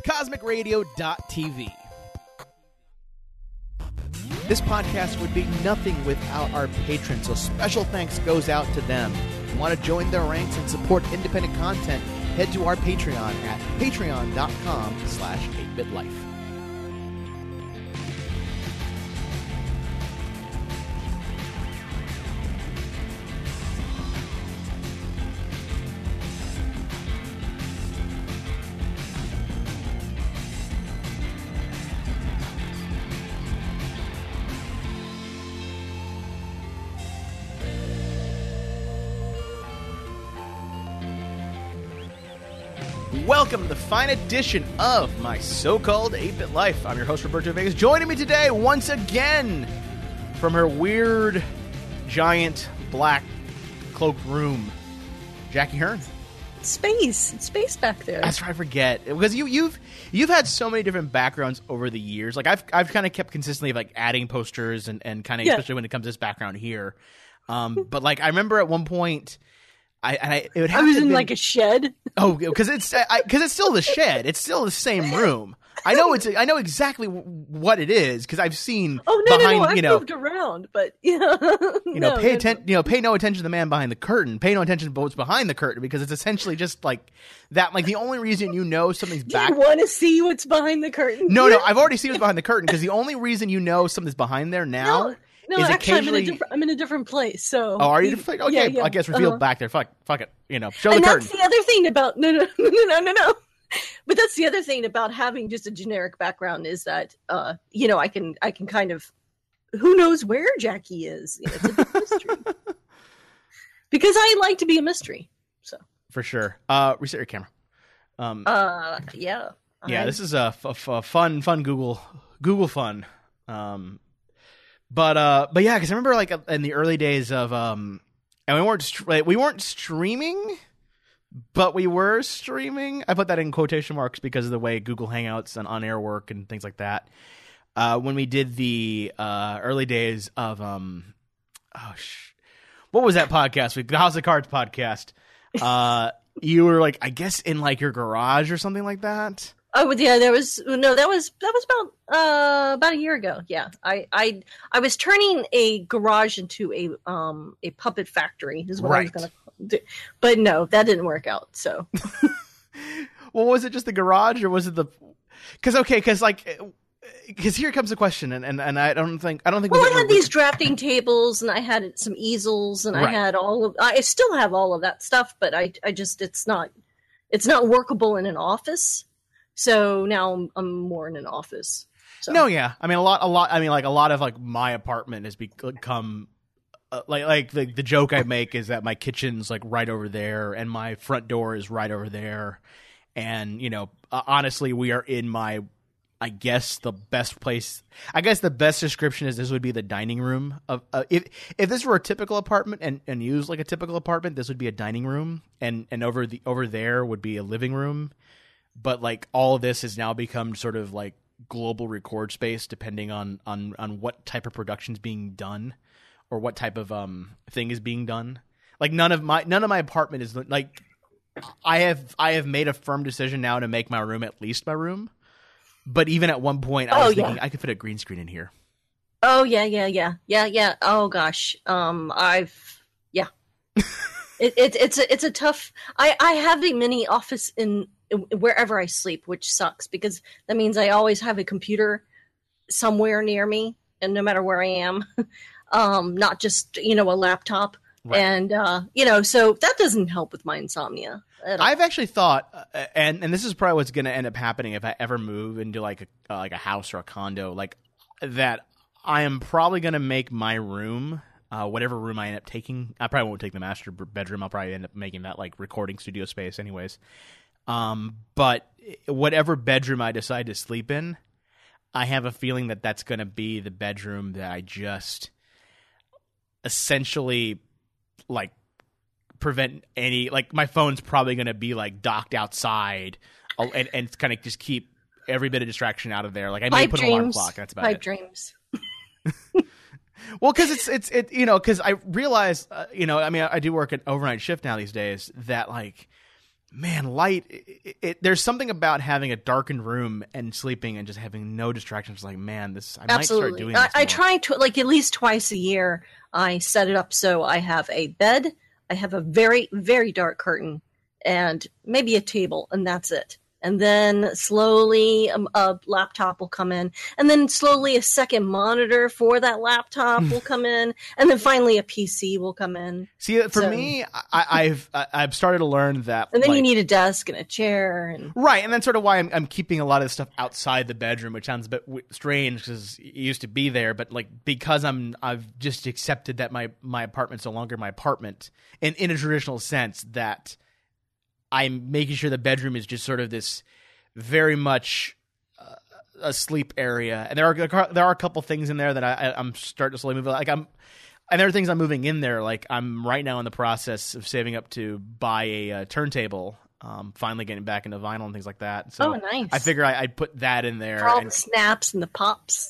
CosmicRadio.tv. This podcast would be nothing without our patrons, so special thanks goes out to them. If you want to join their ranks and support independent content, head to our Patreon at patreon.com/8bitlife. Welcome to the fine edition of my so-called 8-Bit Life. I'm your host, Roberto Vegas. Joining me today, once again, from her weird, giant, black, cloaked room, Jackie Hearn. Space back there. That's right, I forget. Because you've had so many different backgrounds over the years. Like, I've kind of kept consistently, like, adding posters and kind of, especially when it comes to this background here. But, like, I remember at one point... I was in like a shed. Oh, because it's still the shed. It's still the same room. I know exactly what it is because I've seen. Oh no, I've moved around, but pay no attention to the man behind the curtain. Pay no attention to what's behind the curtain because it's essentially just like that. Like the only reason you know something's back. Do you want to see what's behind the curtain? No, I've already seen what's behind the curtain because the only reason you know something's behind there now. No, actually, I'm in a different place. So, are you? Okay, yeah. I guess reveal back there. Fuck it. Show the curtain. That's the other thing about no. But that's the other thing about having just a generic background is that I can kind of who knows where Jackie is. It's a big mystery because I like to be a mystery. So for sure. Reset your camera. Yeah. Yeah, this is a fun Google fun. But yeah, because I remember like in the early days of and we weren't streaming, but we were streaming. I put that in quotation marks because of the way Google Hangouts and on-air work and things like that. When we did the early days of what was that podcast? The House of Cards podcast. You were like, I guess in like your garage or something like that. Oh yeah, that was about a year ago. Yeah, I was turning a garage into a puppet factory is what I was going to do, but no, that didn't work out. So, well, was it just the garage or was it the? Because here comes the question, and I don't think. Well, I had these drafting tables, and I had some easels, and I had I still have all of that stuff, but I just it's not workable in an office. So now I'm more in an office. So. No, yeah. I mean, a lot. I mean, like a lot of like my apartment has become like the joke I make is that my kitchen's like right over there and my front door is right over there, and honestly, we are in my. I guess the best place. I guess the best description is this would be the dining room of if this were a typical apartment and used like a typical apartment, this would be a dining room, and over there would be a living room. But like all of this has now become sort of like global record space, depending on what type of production's being done, or what type of thing is being done. Like none of my apartment is like I have made a firm decision now to make my room at least my room. But even at one point, I was thinking I could fit a green screen in here. Oh yeah. Oh gosh, It's a tough. I have a mini office in wherever I sleep, which sucks because that means I always have a computer somewhere near me, and no matter where I am, not just a laptop, right. And so that doesn't help with my insomnia. I've actually thought, and this is probably what's going to end up happening if I ever move into like a house or a condo, like that. I am probably going to make my room. Whatever room I end up taking, I probably won't take the master bedroom. I'll probably end up making that like recording studio space anyways. But whatever bedroom I decide to sleep in, I have a feeling that that's going to be the bedroom that I just essentially like prevent any, like my phone's probably going to be like docked outside and kind of just keep every bit of distraction out of there. Like I may put an alarm clock. That's about it. Pipe dreams. Well, because because I realize, I mean, I do work an overnight shift now these days that like, Man, light. There's something about having a darkened room and sleeping and just having no distractions. Like, man, this I might start doing this I more. try to, like, at least twice a year. I set it up so I have a bed, I have a very, very dark curtain, and maybe a table, and that's it. And then slowly a laptop will come in, and then slowly a second monitor for that laptop will come in, and then finally a PC will come in. See, for me, I've started to learn that, and then you need a desk and a chair, and right, and that's sort of why I'm keeping a lot of this stuff outside the bedroom, which sounds a bit strange because it used to be there, but like because I've just accepted that my apartment's no longer my apartment in a traditional sense, that I'm making sure the bedroom is just sort of this very much a sleep area, and there are a couple things in there that I'm starting to slowly move. Like and there are things I'm moving in there. Like I'm right now in the process of saving up to buy a turntable. Finally getting back into vinyl and things like that. So nice. I figure I'd put that in there for all the snaps and the pops.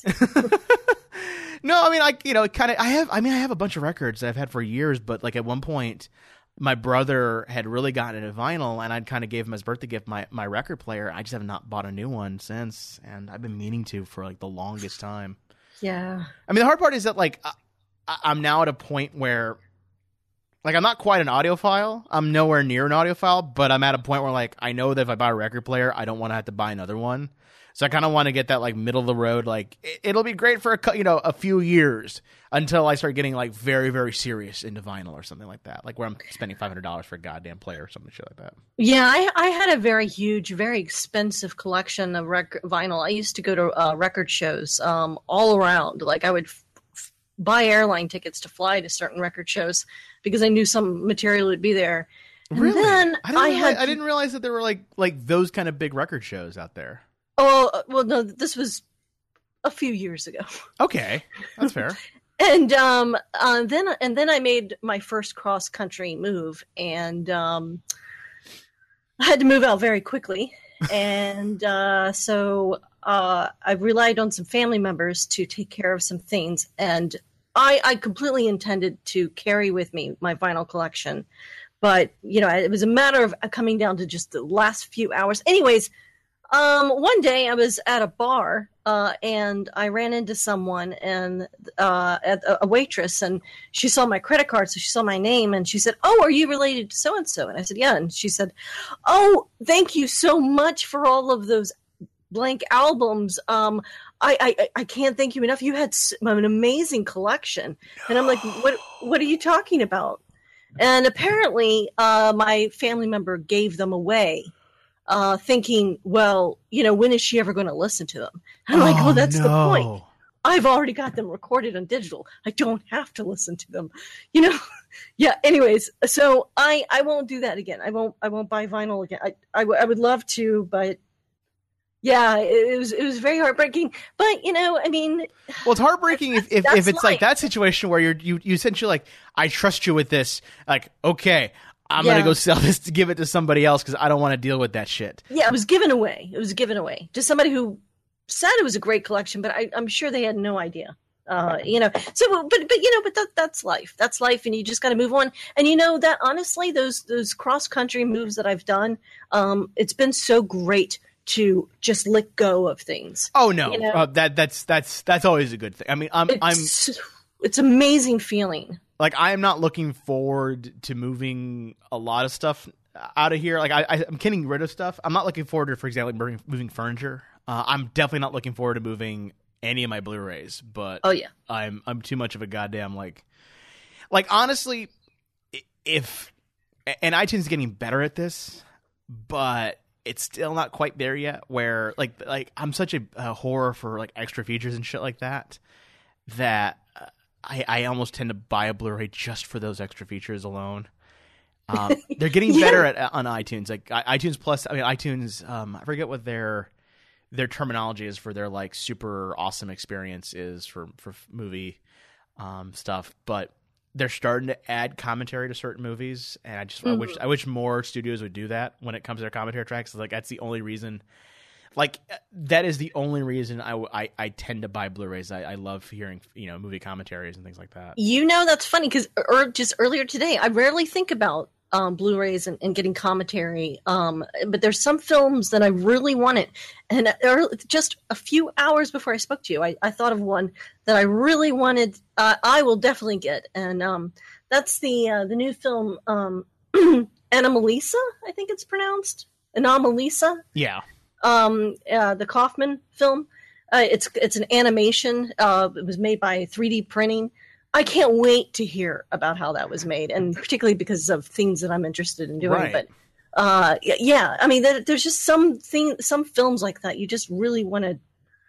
No, I mean, I have a bunch of records that I've had for years, but like at one point, my brother had really gotten into vinyl, and I'd kind of gave him as birthday gift my record player. I just have not bought a new one since, and I've been meaning to for like the longest time. Yeah. I mean, the hard part is that like I'm now at a point where like I'm not quite an audiophile. I'm nowhere near an audiophile, but I'm at a point where like I know that if I buy a record player, I don't want to have to buy another one. So I kind of want to get that like middle of the road. Like it'll be great for a few years until I start getting like very, very serious into vinyl or something like that. Like where I'm spending $500 for a goddamn player or something shit like that. Yeah, I had a very huge, very expensive collection of vinyl. I used to go to record shows all around. Like I would buy airline tickets to fly to certain record shows because I knew some material would be there. And really? Then I didn't realize that there were like those kind of big record shows out there. Oh, well, no, this was a few years ago. Okay, that's fair. And then I made my first cross country move, and I had to move out very quickly, and so I relied on some family members to take care of some things, and I completely intended to carry with me my vinyl collection, but it was a matter of coming down to just the last few hours. Anyways. One day I was at a bar, and I ran into someone and, a waitress, and she saw my credit card. So she saw my name and she said, "Oh, are you related to so-and-so?" And I said, "Yeah." And she said, "Oh, thank you so much for all of those blank albums. I can't thank you enough. You had an amazing collection." And I'm like, what are you talking about? And apparently, my family member gave them away. Thinking, well, when is she ever going to listen to them? I'm like, well, that's the point. I've already got them recorded on digital. I don't have to listen to them, Yeah. Anyways, so I won't do that again. I won't buy vinyl again. I would love to, but yeah, it was very heartbreaking. But I mean, well, it's heartbreaking if it's like that situation where you essentially like, I trust you with this. Like, okay. I'm going to go sell this to give it to somebody else because I don't want to deal with that shit. Yeah, it was given away. It was given away to somebody who said it was a great collection, but I'm sure they had no idea. So, but that's life. That's life, and you just got to move on. And that honestly, those cross country moves that I've done, it's been so great to just let go of things. Oh no, that's always a good thing. I mean, it's amazing feeling. Like, I am not looking forward to moving a lot of stuff out of here. Like, I'm getting rid of stuff. I'm not looking forward to, for example, moving furniture. I'm definitely not looking forward to moving any of my Blu-rays. But oh yeah, I'm too much of a goddamn like honestly, and iTunes is getting better at this, but it's still not quite there yet. Where like I'm such a horror for like extra features and shit like that. I almost tend to buy a Blu-ray just for those extra features alone. They're getting better on iTunes, like iTunes Plus. I mean, iTunes. I forget what their terminology is for their like super awesome experience is for movie stuff, but they're starting to add commentary to certain movies, and I wish more studios would do that when it comes to their commentary tracks. Like that's the only reason. Like that is the only reason I tend to buy Blu-rays. I love hearing movie commentaries and things like that. That's funny because just earlier today, I rarely think about Blu-rays and getting commentary. But there's some films that I really wanted, and just a few hours before I spoke to you, I thought of one that I really wanted. I will definitely get, and that's the new film Anomalisa, I think it's pronounced Anomalisa. Yeah. The Kaufman film. It's an animation. It was made by 3D printing. I can't wait to hear about how that was made, and particularly because of things that I'm interested in doing. Right. But yeah, I mean, there's just some films like that you just really want to,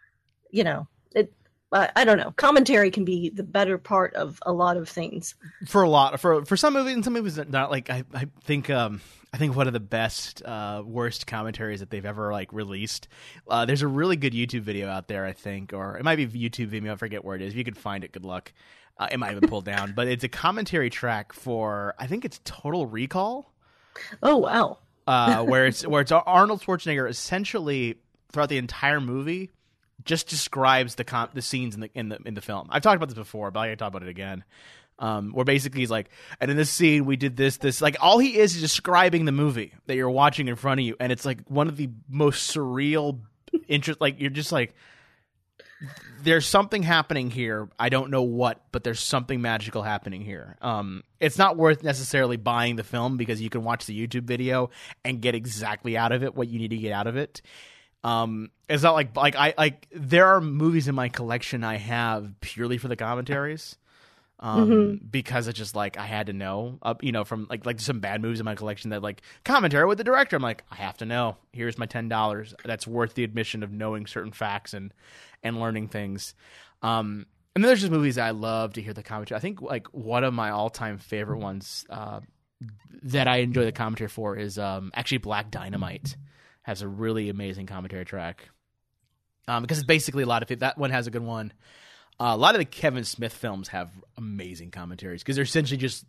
I don't know. Commentary can be the better part of a lot of things. For some movies, and some movies not. Like I think one of the best worst commentaries that they've ever like released. There's a really good YouTube video out there, I think, or it might be YouTube Vimeo. I forget where it is. If you could find it, good luck. It might have been pulled down, but it's a commentary track for, I think it's Total Recall. Oh wow! Where it's Arnold Schwarzenegger essentially throughout the entire movie just describes the scenes in the film. I've talked about this before, but I can talk about it again. Where basically he's like, and in this scene we did this. Like all he is describing the movie that you're watching in front of you, and it's like one of the most surreal interest. Like you're just like, there's something happening here. I don't know what, but there's something magical happening here. It's not worth necessarily buying the film because you can watch the YouTube video and get exactly out of it what you need to get out of it. It's not like there are movies in my collection I have purely for the commentaries. Because it's just like I had to know, from like some bad movies in my collection that like commentary with the director. I'm like, I have to know. Here's my $10. That's worth the admission of knowing certain facts and learning things. And then there's just movies that I love to hear the commentary. I think like one of my all-time favorite ones that I enjoy the commentary for is actually Black Dynamite. Has a really amazing commentary track because it's basically a lot of it. That one has a good one. A lot of the Kevin Smith films have amazing commentaries because they're essentially just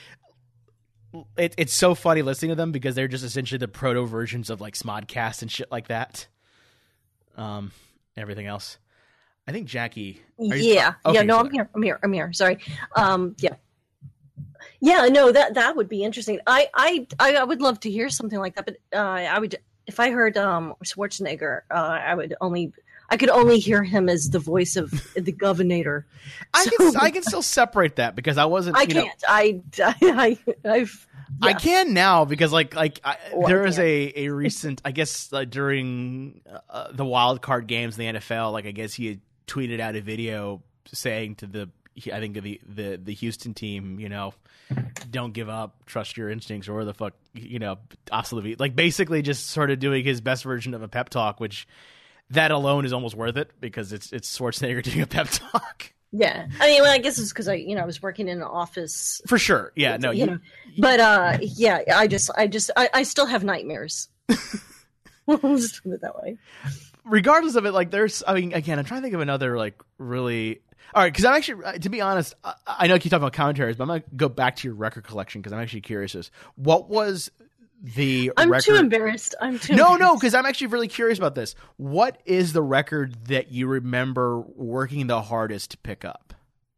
it's so funny listening to them because they're just essentially the proto versions of like Smodcast and shit like that. Everything else. I think Jackie. Yeah. Okay, yeah. No, sorry. I'm here. Sorry. Yeah. Yeah. No, that would be interesting. I would love to hear something like that, but I would, if I heard Schwarzenegger, I could only hear him as the voice of the governor. I can still separate that because I wasn't. I can't. I can now because there is a recent, I guess during the wild card games in the NFL, I guess he had tweeted out a video saying to the Houston team, don't give up, trust your instincts, or the fuck, hasta la vida. Like basically just sort of doing his best version of a pep talk, which that alone is almost worth it because it's Schwarzenegger doing a pep talk. Yeah, I mean, well, I guess it's because I was working in an office for sure. Yeah, no, but yeah, I still have nightmares. We'll just put it that way. Regardless of it, again, I'm trying to think of another really. All right, because I'm actually, to be honest, I know you keep talking about commentaries, but I'm going to go back to your record collection because I'm actually curious as what was the I'm record. Too embarrassed. No, because I'm actually really curious about this. What is the record that you remember working the hardest to pick up?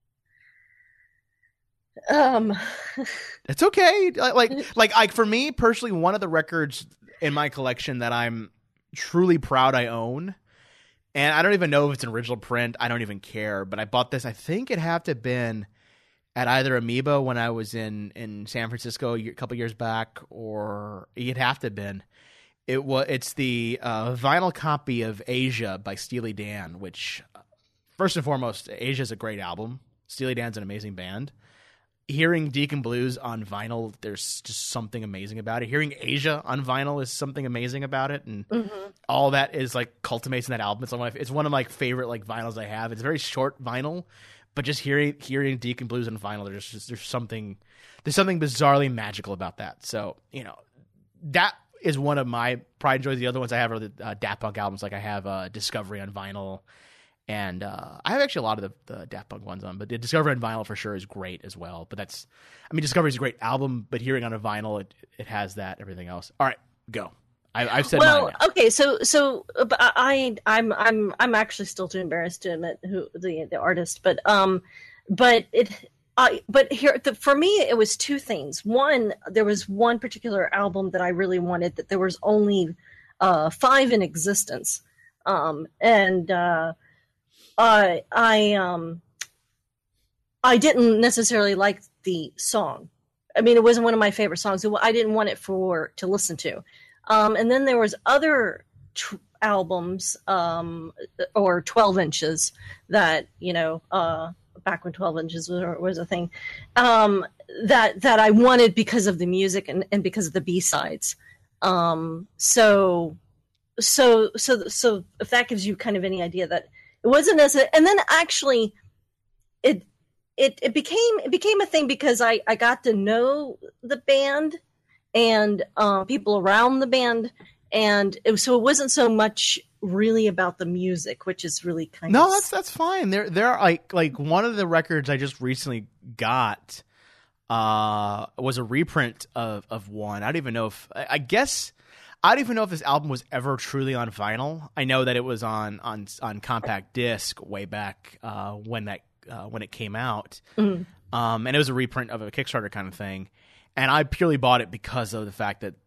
It's okay. Like for me personally, one of the records in my collection that I'm truly proud I own, and I don't even know if it's an original print. I don't even care. But I bought this. I think it had to have been at either Amoeba when I was in San Francisco a couple years back, or it'd have to have been. It's the vinyl copy of Asia by Steely Dan, which, first and foremost, Asia's a great album. Steely Dan's an amazing band. Hearing Deacon Blues on vinyl, there's just something amazing about it. Hearing Asia on vinyl is something amazing about it, and all that is culminates in that album. It's one of my favorite vinyls I have. It's a very short vinyl, but just hearing Deacon Blues on vinyl, there's something bizarrely magical about that. So that is one of my pride and joys. The other ones I have are the Daft Punk albums. Like I have Discovery on vinyl. And I have actually a lot of the Daft Punk ones on, but the Discovery on vinyl for sure is great as well. But Discovery is a great album, but hearing on a vinyl, it has that, everything else. All right, go. I've said mine now. Okay, so but I'm actually still too embarrassed to admit who the artist, but But here, for me, it was two things. One, there was one particular album that I really wanted that there was only 5 in existence, and I didn't necessarily like the song. I mean, it wasn't one of my favorite songs. I didn't want it to listen to. And then there was other albums, or 12 inches that, back when 12 inches was a thing, that I wanted because of the music and because of the B-sides. So if that gives you kind of any idea that it wasn't and then actually it became a thing because I got to know the band and people around the band, and so it wasn't so much really about the music, which is really kind of that's fine. There are like one of the records I just recently got was a reprint of one. I don't even know if this album was ever truly on vinyl. I know that it was on compact disc way back when it came out, and it was a reprint of a Kickstarter kind of thing. And I purely bought it because of the fact that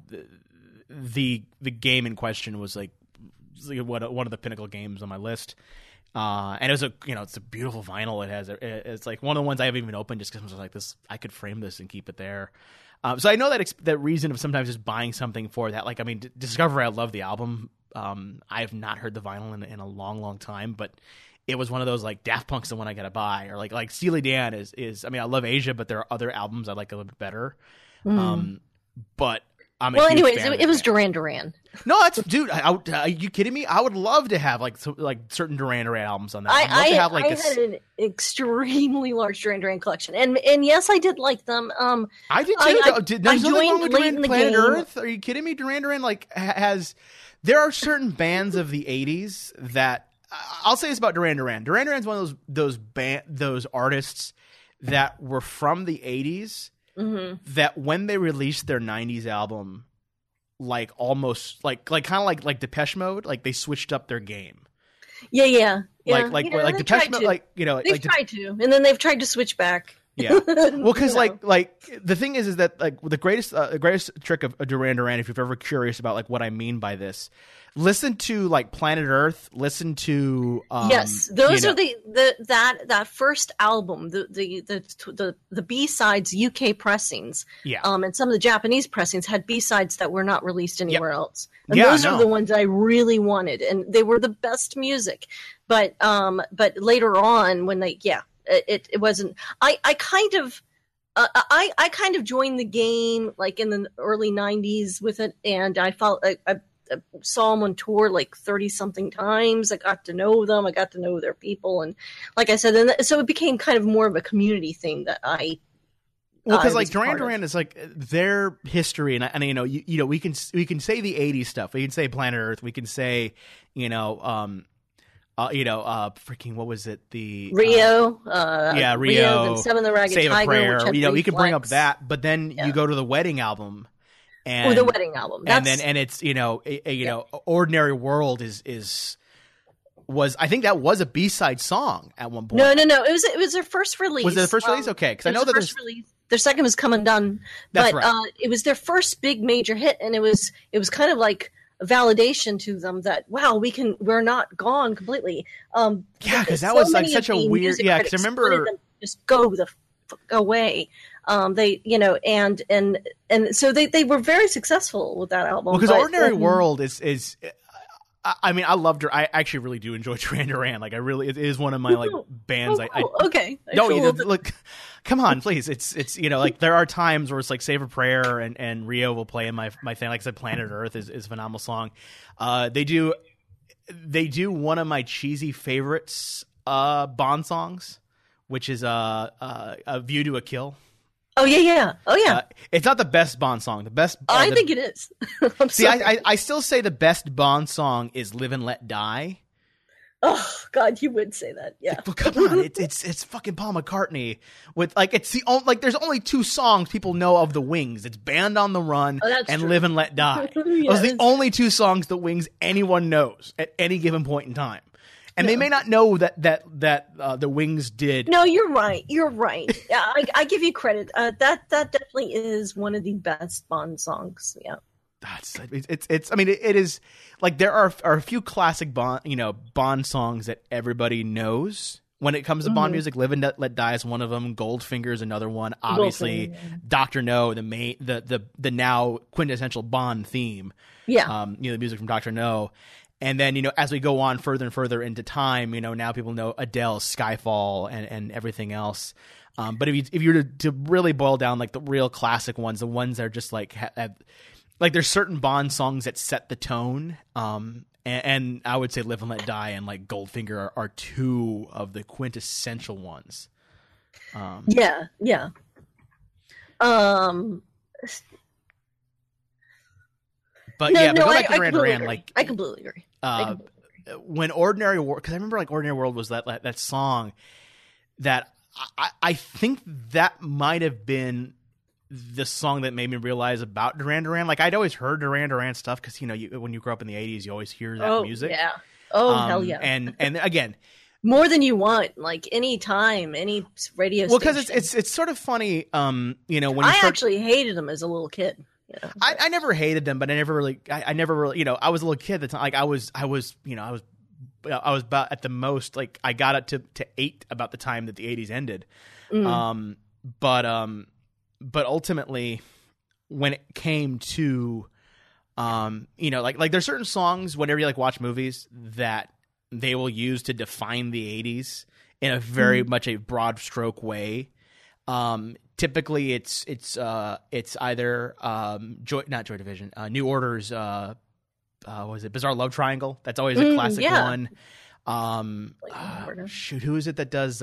the game in question was like one of the pinnacle games on my list, and it was it's a beautiful vinyl. It's like one of the ones I haven't even opened just because I was like, this, I could frame this and keep it there. So I know that reason of sometimes just buying something for that. Like, I mean, Discovery, I love the album. I have not heard the vinyl in a long, long time, but it was one of those like Daft Punk's the one I gotta buy, or like Steely Dan is. I mean, I love Asia, but there are other albums I like a little bit better. But I'm a huge fan it was Duran Duran. No, that's dude. Are you kidding me? I would love to have like certain Duran Duran albums on that. I had an extremely large Duran Duran collection, and yes, I did like them. I did too. There's nothing wrong with Duran Planet Earth. Are you kidding me? Duran Duran has. There are certain bands of the '80s that I'll say this about Duran Duran. Duran Duran's one of those artists that were from the '80s. Mm-hmm. That when they released their '90s album, like almost like kind of like Depeche Mode, like they switched up their game. Yeah. Like Depeche Mode, they've tried to, and then they've tried to switch back. Yeah, well, because like the thing is that like the greatest trick of Duran Duran, if you're ever curious about like what I mean by this, listen to like Planet Earth. Listen to yes, those are that first album, the B-sides UK pressings, and some of the Japanese pressings had B-sides that were not released anywhere else. And those are the ones I really wanted, and they were the best music. But later on, when it wasn't. I kind of joined the game like in the early '90s with it, and I saw them on tour like 30 something times. I got to know them. I got to know their people, and like I said, so it became kind of more of a community thing that I. Well, because like Duran Duran is like their history, and we can say the '80s stuff. We can say Planet Earth. We can say freaking what was it? The Rio, Rio, then Seven the Ragged Save Tiger, a Prayer. You can bring up that, but then you go to the Wedding album, and the Wedding album, and it's Ordinary World was I think that was a B-side song at one point. No, it was their first release. Was it the first release? Okay, because I know that their second was Come Undone, but it was their first big major hit, and it was kind of like validation to them that we're not gone completely. Because that was like such a weird. Yeah, because I remember just go away. They and so they were very successful with that album. Because Ordinary World is. I mean, I loved her. I actually really do enjoy Duran Duran. Like, it is one of my like bands. Cool. Okay. Look, come on, please. It's like there are times where it's like Save a Prayer and Rio will play in my thing. Like I said, Planet Earth is a phenomenal song. They do one of my cheesy favorites, Bond songs, which is a View to a Kill. Oh yeah. It's not the best Bond song. The best. I think it is. See, I still say the best Bond song is "Live and Let Die." Oh God, you would say that, yeah. Well, come on, it's fucking Paul McCartney with like it's the only, like there's only 2 songs people know of the Wings. It's "Band on the Run" and true. "Live and Let Die." Those are the only 2 songs the Wings anyone knows at any given point in time. And they may not know that the Wings did. No, you're right. You're right. Yeah, I give you credit. That definitely is one of the best Bond songs. Yeah. It's I mean it is like there are a few classic Bond songs that everybody knows when it comes to Bond music. Live and Let Die is one of them. Goldfinger is another one. Obviously, Dr. No, the now quintessential Bond theme. Yeah. The music from Dr. No. And then, as we go on further and further into time, now people know Adele's Skyfall and everything else. But if you were to really boil down like the real classic ones, the ones that are just like like there's certain Bond songs that set the tone. And I would say Live and Let Die and like Goldfinger are two of the quintessential ones. Yeah. But go back to Duran Duran. Like I completely agree. When Ordinary World, because I remember like Ordinary World was that song that I think that might have been the song that made me realize about Duran Duran. Like I'd always heard Duran Duran stuff because when you grow up in the 80s, you always hear that music. Yeah. Hell yeah. And again, more than you want, like any time, any radio station. Well, because it's sort of funny, when I actually hated them as a little kid. Yeah. I never hated them, but I never really, I was a little kid at the time. Like I was about at the most, like I got up to 8 about the time that the 80s ended. But ultimately when it came to, like there's certain songs whenever you like watch movies that they will use to define the 80s in a very much a broad stroke way. Typically it's either not Joy Division, New Order's what was it, Bizarre Love Triangle. That's always a classic one. Who is it that does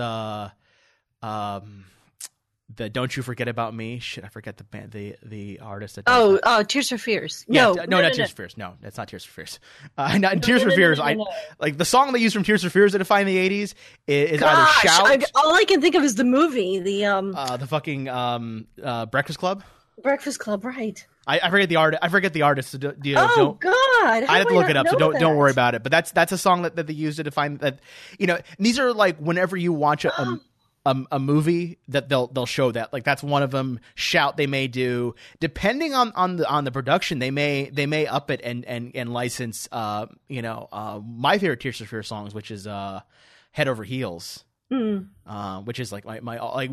the Don't You Forget About Me? Shit, I forget the band, the artist that does Tears for Fears. No, not Tears for Fears. No, that's not Tears for Fears. Tears for Fears. Like the song they use from Tears for Fears to define the 80s is either Shout. All I can think of is the movie, the fucking Breakfast Club. Breakfast Club, right? I forget the artist. So God! I have to look it up, so don't worry about it. But that's a song that they use to define that. These are like whenever you watch a movie that they'll show that, like that's one of them. Shout, they may do, depending on the production, they may up it and license my favorite Tears for Fears songs, which is Head Over Heels, which is like my like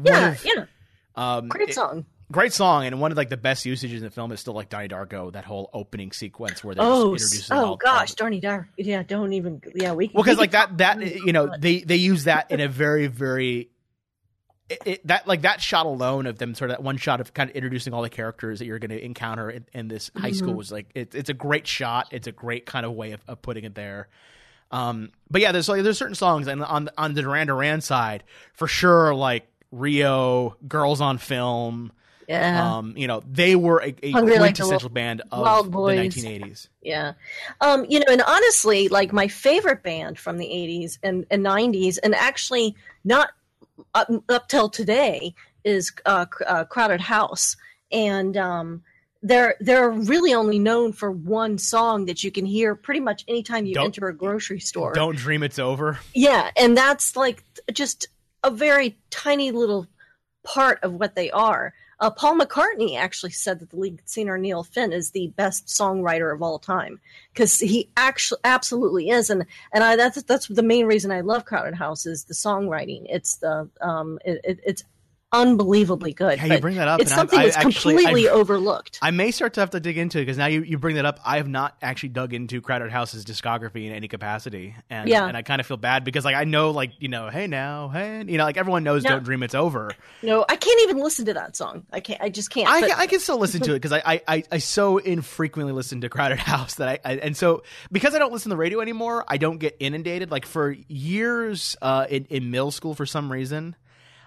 great song, and one of like the best usages in the film is still like Donnie Darko, that whole opening sequence where they're just introducing Donnie Darko, because like that they use that in a very very that shot alone of them, sort of that one shot of kind of introducing all the characters that you're going to encounter in this high school was like it's a great shot. It's a great kind of way of putting it there. But yeah, there's certain songs, and on the Duran Duran side for sure, like Rio, Girls on Film. Yeah. They were a quintessential band of the 1980s. Yeah. And honestly, like my favorite band from the 80s and 90s, and actually not up till today, is Crowded House. And they're really only known for one song that you can hear pretty much anytime you enter a grocery store. Don't Dream It's Over. Yeah, and that's like just a very tiny little part of what they are. Paul McCartney actually said that the lead singer Neil Finn is the best songwriter of all time, because he actually absolutely is, and that's the main reason I love Crowded House is the songwriting. It's it's unbelievably good. Yeah, you bring that up. It's something that's completely overlooked. I may start to have to dig into it, because now you bring that up. I have not actually dug into Crowded House's discography in any capacity, and I kind of feel bad because like I know hey now, like everyone knows Don't Dream It's Over. No, I can't even listen to that song. I just can't. I can still listen to it because I so infrequently listen to Crowded House that and so because I don't listen to the radio anymore, I don't get inundated. Like for years in middle school, for some reason,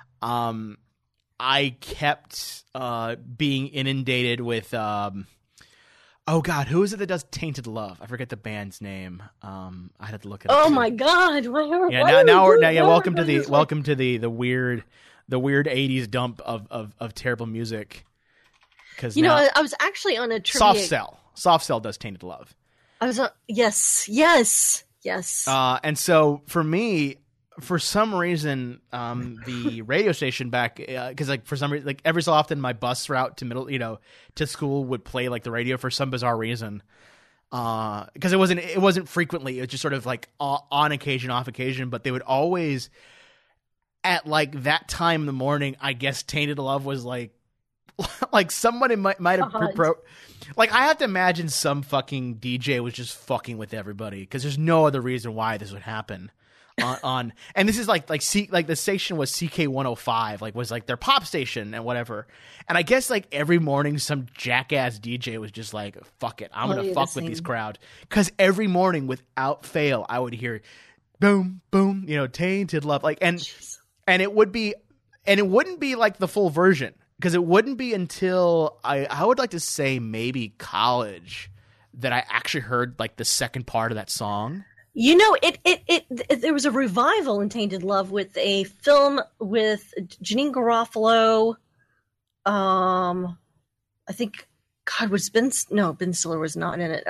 I kept being inundated with oh God, who is it that does Tainted Love? I forget the band's name. I had to look it up. Oh my God! Welcome to the weird 80s dump of terrible music. Because I was actually on a trivia. Soft Cell does Tainted Love. I was yes. Yes. And so for me, for some reason, the radio station back, because like for some reason, like every so often, my bus route to school would play like the radio for some bizarre reason. Because it wasn't frequently. It was just sort of like on occasion, off occasion. But they would always, at like that time in the morning, I guess "Tainted Love" was like somebody might have like I have to imagine some fucking DJ was just fucking with everybody because there's no other reason why this would happen. on and this is like the station was CK105, like was like their pop station and whatever. And I guess like every morning some jackass DJ was just like, fuck it, I'm gonna fuck with these crowd. Because every morning without fail I would hear boom boom, "Tainted Love," like and it wouldn't be like the full version, because it wouldn't be until I would like to say maybe college that I actually heard like the second part of that song. There was a revival in Tainted Love with a film with Janine Garofalo. I think, God, Ben Stiller was not in it.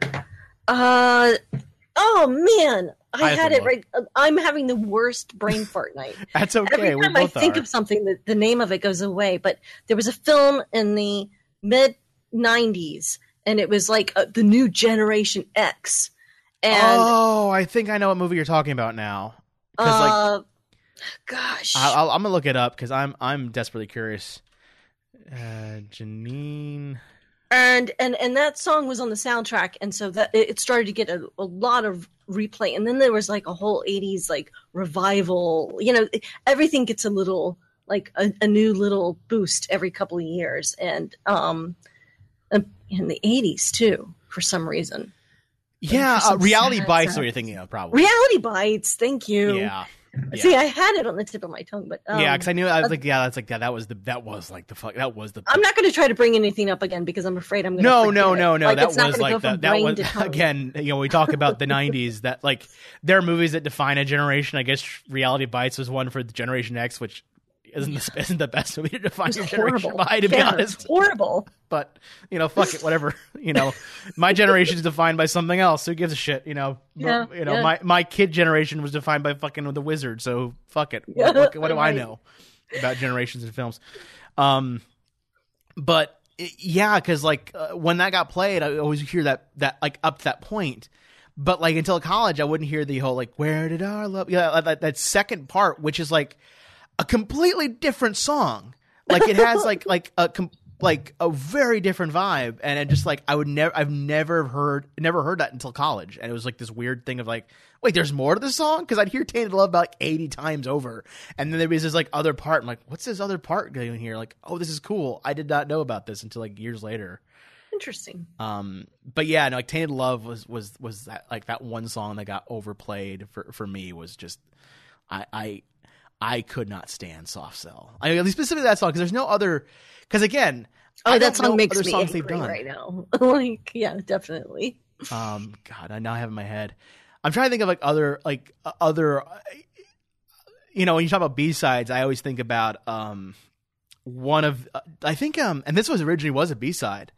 Oh man, I had it right. I'm having the worst brain fart night. That's okay. Every time I think of something, the name of it goes away. But there was a film in the mid '90s, and it was like the new Generation X. And, I think I know what movie you're talking about now. Gosh, I'm gonna look it up because I'm desperately curious. Janine, and that song was on the soundtrack, and so that it started to get a lot of replay. And then there was like a whole '80s like revival. Everything gets a little like a new little boost every couple of years, and in the '80s too for some reason. Yeah, Reality Bites is what you're thinking of, probably. Reality Bites, thank you. Yeah. See, I had it on the tip of my tongue, but yeah, because I was like, that was the. I'm not going to try to bring anything up again because I'm afraid I'm going to. No. Like, that was like that was again. We talk about the '90s. That like there are movies that define a generation. I guess Reality Bites was one for the Generation X, which isn't the best movie to define your generation by, to be honest. It's horrible. But fuck it, whatever. My generation is defined by something else. Who gives a shit? My kid generation was defined by fucking the Wizard. So fuck it. What do I know about generations in films? But yeah, because like when that got played, I always hear that like up to that point. But like until college, I wouldn't hear the whole like "Where did our love?" That second part, which is like a completely different song. Like it has like a very different vibe, and it just like I've never heard that until college, and it was like this weird thing of like, wait, there's more to the song, because I'd hear "Tainted Love" about like 80 times over, and then there was this like other part. I'm like, what's this other part going here? Like, oh, this is cool. I did not know about this until like years later. Interesting. But yeah, no, like "Tainted Love" was that like that one song that got overplayed for me was just I could not stand Soft Cell. I mean, specifically that song, because there's no other. Because again, that song makes me angry right now. Like, yeah, definitely. God, I now have in my head. I'm trying to think of like other. When you talk about B-sides, I always think about one of I think and this originally was a B-side.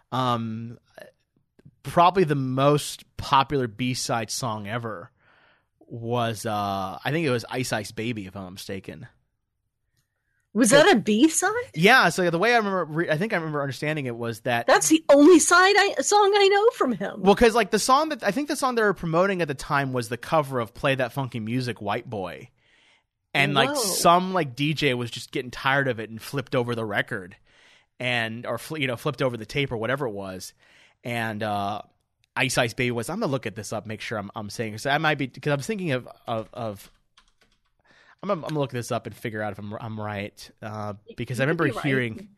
Probably the most popular B-side song ever was I think it was "Ice Ice Baby," if I'm not mistaken. Was that a B-side? Yeah, so the way I remember understanding it was that's the only song I know from him. Well, because like the song they were promoting at the time was the cover of "Play That Funky Music, White Boy," and like some like DJ was just getting tired of it and flipped over the record, or flipped over the tape or whatever it was, and "Ice Ice Baby" was. I'm gonna look at this up, make sure I'm saying. So I might be, because I'm thinking of. I'm gonna look this up and figure out if I'm right, because I remember hearing.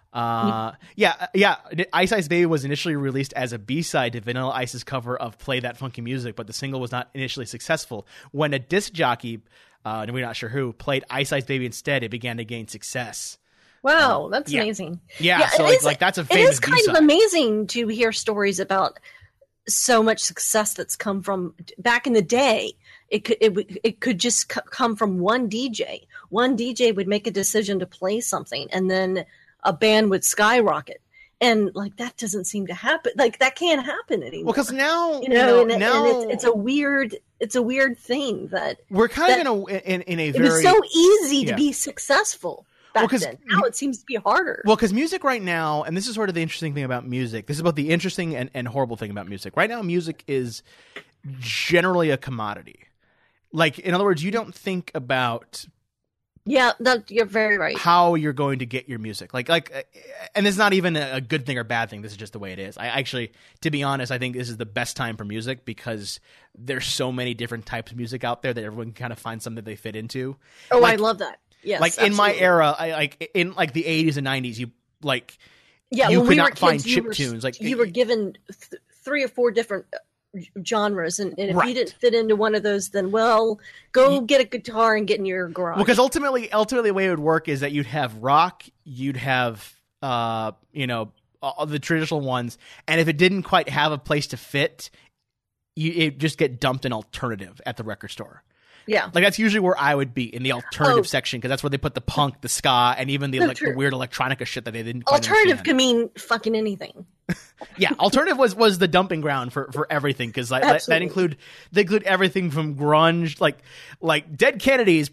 "Ice Ice Baby" was initially released as a B-side to Vanilla Ice's cover of "Play That Funky Music," but the single was not initially successful. When a disc jockey, and we're not sure who, played "Ice Ice Baby" instead, it began to gain success. Wow, that's amazing. Yeah, so like that's a famous It is kind B-side. of amazing to hear stories about so much success that's come from back in the day. It could just come from one DJ. One DJ would make a decision to play something, and then a band would skyrocket. and like that doesn't seem to happen. Like that can't happen anymore. Well, because now and it's a weird thing that we're kind of in a very. It was so easy to be successful back then. Now it seems to be harder. Well, because music right now, and this is sort of the interesting thing about music. This is about the interesting and horrible thing about music. Right now, music is generally a commodity. Like, in other words, you don't think about. Yeah, you're very right. How you're going to get your music. And it's not even a good thing or bad thing. This is just the way it is. I actually, to be honest, I think this is the best time for music because there's so many different types of music out there that everyone can kind of find something they fit into. Oh, I love that. Yes, like absolutely. In my era, in the 80s and 90s, you could not find chiptunes. Like you were given 3 or 4 different genres, and if you didn't fit into one of those, then go get a guitar and get in your garage. Well, because ultimately the way it would work is that you'd have rock, you'd have all the traditional ones, and if it didn't quite have a place to fit, it just get dumped in alternative at the record store. Yeah, like that's usually where I would be, in the alternative section, because that's where they put the punk, the ska, and even the weird electronica shit that they didn't quite alternative understand. Can mean fucking anything. Yeah, alternative was the dumping ground for everything, because that include everything from grunge, like Dead Kennedys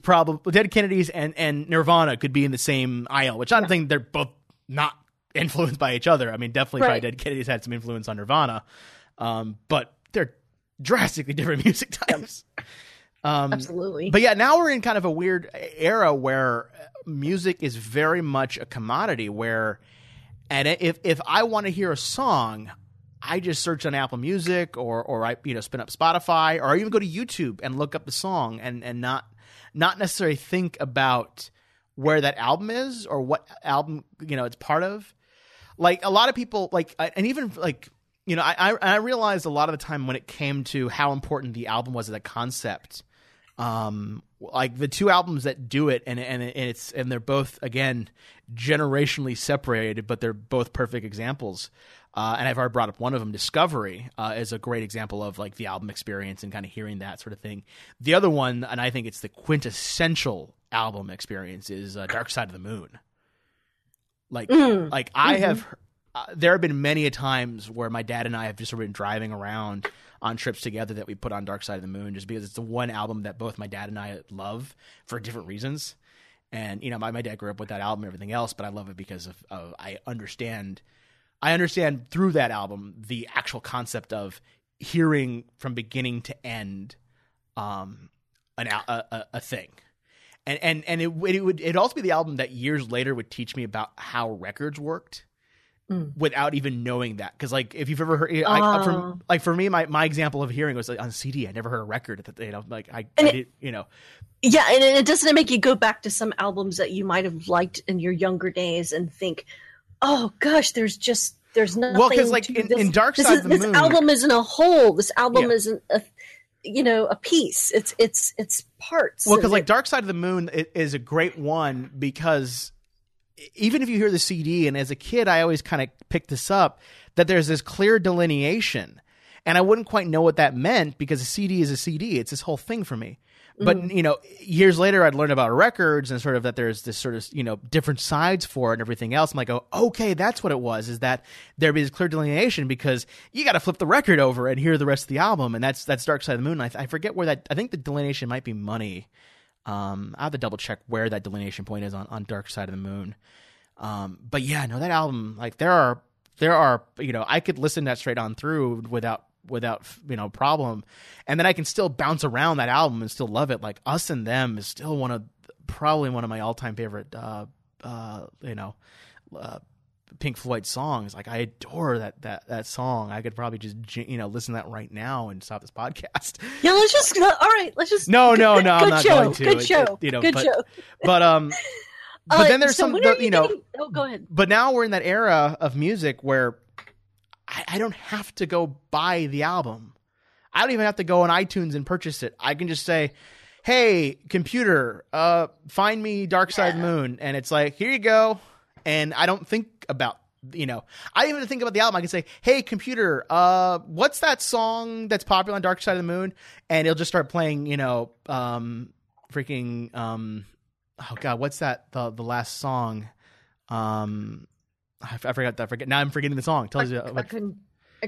and Nirvana could be in the same aisle, which I don't think they're both not influenced by each other. I mean, definitely probably Dead Kennedys had some influence on Nirvana, but they're drastically different music types. Absolutely. But yeah, now we're in kind of a weird era where music is very much a commodity where, and if I want to hear a song, I just search on Apple Music or I spin up Spotify, or I even go to YouTube and look up the song and not necessarily think about where that album is or what album it's part of. Like a lot of people and even I realized a lot of the time when it came to how important the album was as a concept. Like the 2 albums that do it, and they're both again generationally separated, but they're both perfect examples. And I've already brought up one of them, Discovery, is a great example of like the album experience and kind of hearing that sort of thing. The other one, and I think it's the quintessential album experience, is Dark Side of the Moon. I have. There have been many a times where my dad and I have just sort of been driving around on trips together that we put on Dark Side of the Moon, just because it's the one album that both my dad and I love for different reasons. And my dad grew up with that album and everything else, but I love it because of I understand through that album the actual concept of hearing from beginning to end a thing. And it'd also be the album that years later would teach me about how records worked. Without even knowing that, because like if you've ever heard, for me, my example of hearing was on CD. I never heard a record. Yeah, and it doesn't make you go back to some albums that you might have liked in your younger days and think, oh gosh, there's nothing. Well, because like in Dark Side of the Moon, this album isn't a whole. This album isn't a piece. It's parts. Well, because like Dark Side of the Moon is a great one because. Even if you hear the CD, and as a kid, I always kind of picked this up, that there's this clear delineation. And I wouldn't quite know what that meant because a CD is a CD. It's this whole thing for me. But, years later, I'd learned about records and sort of that there's this sort of, different sides for it and everything else. I'm like, oh, okay, that's what it was, is that there'd be this clear delineation because you got to flip the record over and hear the rest of the album. And that's Dark Side of the Moon. I forget where I think the delineation might be Money. I have to double check where that delineation point is on Dark Side of the Moon. But yeah, no, that album, like there are, I could listen to that straight on through without problem. And then I can still bounce around that album and still love it. Like Us and Them is still probably one of my all time favorite, Pink Floyd songs. Like I adore that song. I could probably just listen to that right now and stop this podcast. Yeah, let's just no, I'm not going to. Good show. But then there's some oh, go ahead. But now we're in that era of music where I don't have to go buy the album. I don't even have to go on iTunes and purchase it. I can just say, hey, computer, find me Dark Side of the Moon. And it's like, here you go. And I don't think about, I even think about the album. I can say, hey, computer, what's that song that's popular on Dark Side of the Moon? And it'll just start playing, oh God, what's that? The last song? I forgot. Now I'm forgetting the song. Tells you, I couldn't.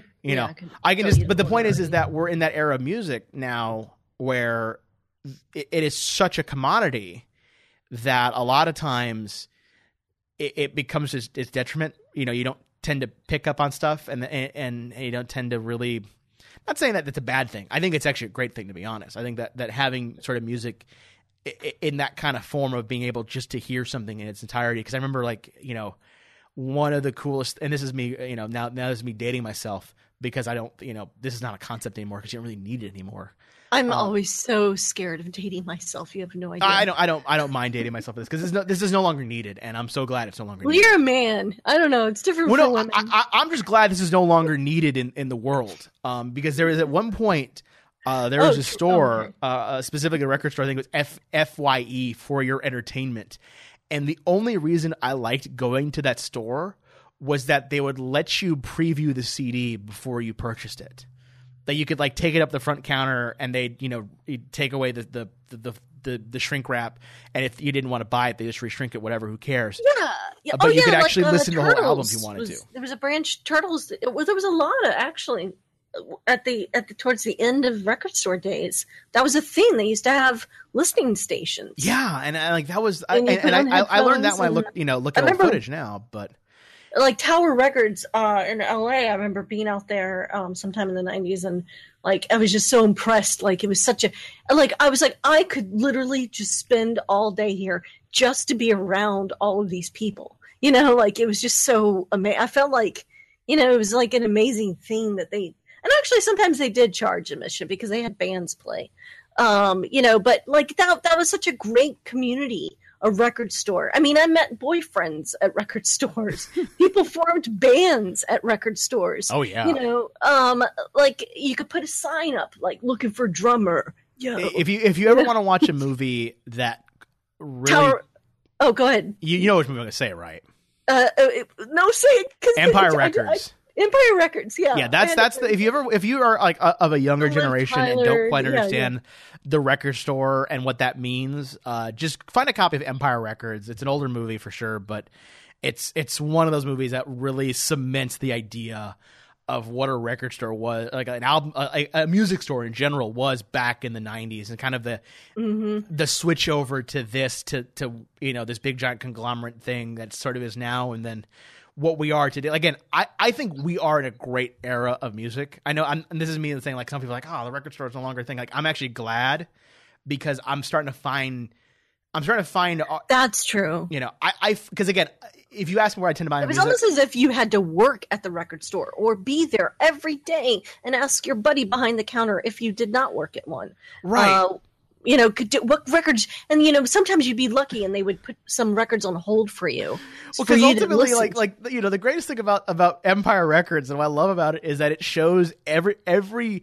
I can just. But the point is that we're in that era of music now where it is such a commodity that a lot of times it becomes its detriment. You don't tend to pick up on stuff, and you don't tend to really. I'm not saying that that's a bad thing. I think it's actually a great thing, to be honest. I think that having sort of music in that kind of form of being able just to hear something in its entirety. Because I remember, one of the coolest, and this is me, now this is me dating myself because I don't, this is not a concept anymore because you don't really need it anymore. I'm always so scared of dating myself. You have no idea. I don't mind dating myself for this because this is no longer needed, and I'm so glad it's no longer needed. Well, you're a man. I don't know. It's different for women. I'm just glad this is no longer needed in the world. Because there was at one point there was a store, specifically a record store. I think it was FYE, For Your Entertainment, and the only reason I liked going to that store was that they would let you preview the CD before you purchased it. That you could take it up the front counter and they'd take away the shrink wrap, and if you didn't want to buy it, they just reshrink it. Whatever, who cares? Yeah. But you could actually listen to the whole album if you wanted to. There was a branch Turtles. There was a lot of actually at the towards the end of record store days. That was a thing. They used to have listening stations. Yeah, and that was I learned that when I look at old footage now, but. Like Tower Records in LA, I remember being out there sometime in the 90s, and I was just so impressed. It was such a I was I could literally just spend all day here just to be around all of these people. It was just so amazing. I felt it was an amazing thing that they, and actually sometimes they did charge admission because they had bands play. But that was such a great community. A record store. I mean, I met boyfriends at record stores. People formed bands at record stores. Oh yeah. You could put a sign up looking for drummer. Yo. If you ever want to watch a movie that really Oh, go ahead. You know which movie I'm going to say, right? No, say it. Empire Records. Empire Records, yeah. Yeah, that's the, if you are of a younger generation and don't quite understand the record store and what that means, just find a copy of Empire Records. It's an older movie for sure, but it's one of those movies that really cements the idea of what a record store was, an album, a music store in general was back in the 90s, and kind of the switch over to this to this big giant conglomerate thing that sort of is now, and then what we are today. Again, I think we are in a great era of music. I know, and this is me saying some people are the record store is no longer a thing. I'm actually glad because I'm starting to find. That's true. Because again, if you ask me where I tend to buy it was music, almost as if you had to work at the record store or be there every day and ask your buddy behind the counter if you did not work at one. Right. What records, and sometimes you'd be lucky and they would put some records on hold for you. Well, because ultimately, the greatest thing about Empire Records and what I love about it is that it shows everybody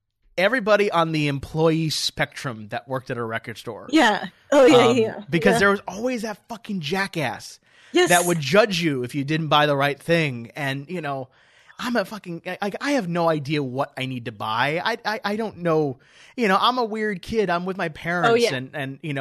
on the employee spectrum that worked at a record store. Yeah. Oh yeah, Because there was always that fucking jackass yes. that would judge you if you didn't buy the right thing, and I'm a fucking. I have no idea what I need to buy. I don't know. I'm a weird kid. I'm with my parents, and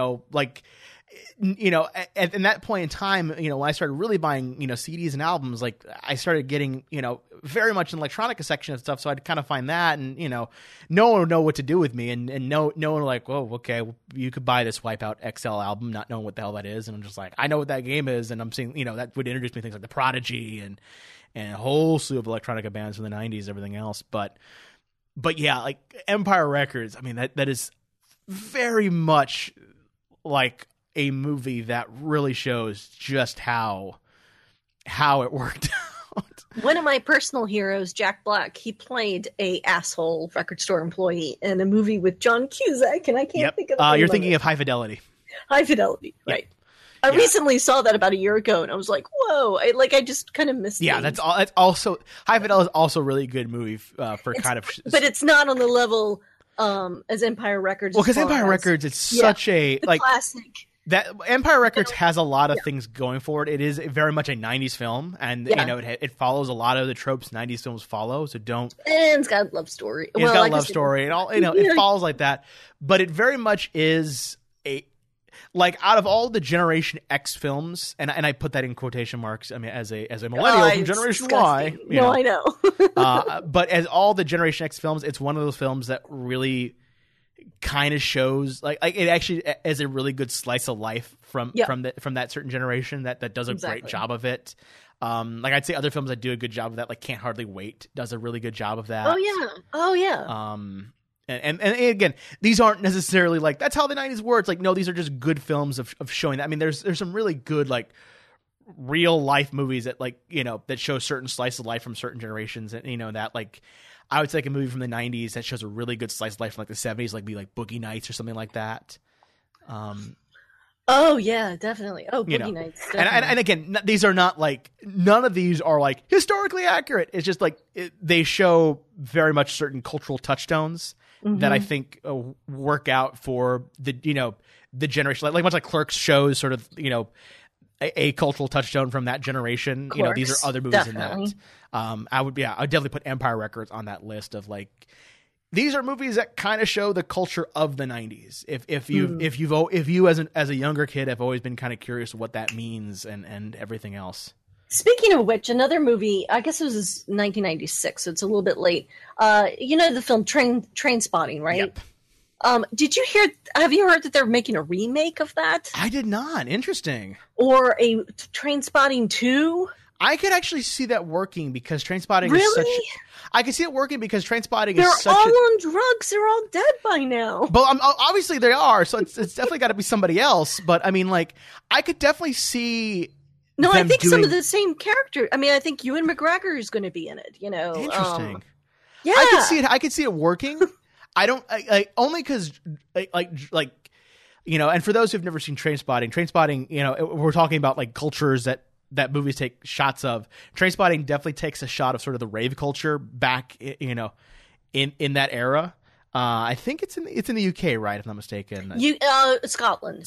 at that point in time, when I started really buying, CDs and albums, I started getting, very much an electronica section of stuff. So I'd kind of find that, and no one would know what to do with me, and no one would oh, okay, well, you could buy this Wipeout XL album, not knowing what the hell that is, and I'm just I know what that game is, and I'm seeing, that would introduce me to things like The Prodigy and a whole slew of electronica bands from the 90s, everything else. But yeah, Empire Records, I mean, that is very much a movie that really shows just how it worked out. One of my personal heroes, Jack Black, he played a asshole record store employee in a movie with John Cusack, and I can't think of the name You're thinking of High Fidelity. High Fidelity, right. Yep. I recently saw that about a year ago, and I was like, "Whoa!" I just kind of missed. Yeah, things. That's also High Fidelity is also a really good movie for but it's not on the level as Empire Records. Well, because Empire Records, it's such a classic. That Empire Records has a lot of things going for it. It is very much a 90s film, and it follows a lot of the tropes 90s films follow. So don't. And it's got a love story. It's got a love story, and all it follows like that. But it very much is like out of all the Generation X films, and I put that in quotation marks. I mean, as a millennial from Generation Y. I know. But as all the Generation X films, it's one of those films that really kind of shows like it actually is a really good slice of life from that certain generation that does a great job of it. Like I'd say other films that do a good job of that, like Can't Hardly Wait does a really good job of that. Oh yeah. And again, these aren't necessarily like that's how the 90s were. It's like, no, these are just good films of showing that. I mean, there's some really good like real life movies that like, you know, that show certain slice of life from certain generations. And, you know, that like, I would say like a movie from the 90s that shows a really good slice of life from like the 70s, like be like Boogie Nights or something like that. Oh yeah, definitely. Oh, Boogie Nights. Definitely. And again, these are not like, none of these are like historically accurate. It's just like they show very much certain cultural touchstones that I think work out for the, you know, the generation, like much like Clerks shows sort of, you know, a cultural touchstone from that generation. Clerks, you know, these are other movies definitely. in that. I'd definitely put Empire Records on that list of like, these are movies that kind of show the culture of the 90s. If you as a younger kid have always been kind of curious what that means and everything else. Speaking of which, another movie, I guess it was 1996, so it's a little bit late. You know the film Trainspotting, right? Yep. Have you heard that they're making a remake of that? I did not. Interesting. Or a Trainspotting 2? I could actually see that working because Trainspotting really? is such. I could see it working because Trainspotting they're is such. They're all on drugs. They're all dead by now. But obviously they are, so it's definitely got to be somebody else. But I mean, like, I could definitely see. No, I think some of the same character. I mean, I think Ewan McGregor is going to be in it. You know, interesting. Yeah, I could see it. I could see it working. I don't only because like you know. And for those who've never seen Trainspotting, you know, we're talking about like cultures that movies take shots of. Trainspotting definitely takes a shot of sort of the rave culture back, you know, in that era. I think it's in the UK, right? If I'm not mistaken. Scotland,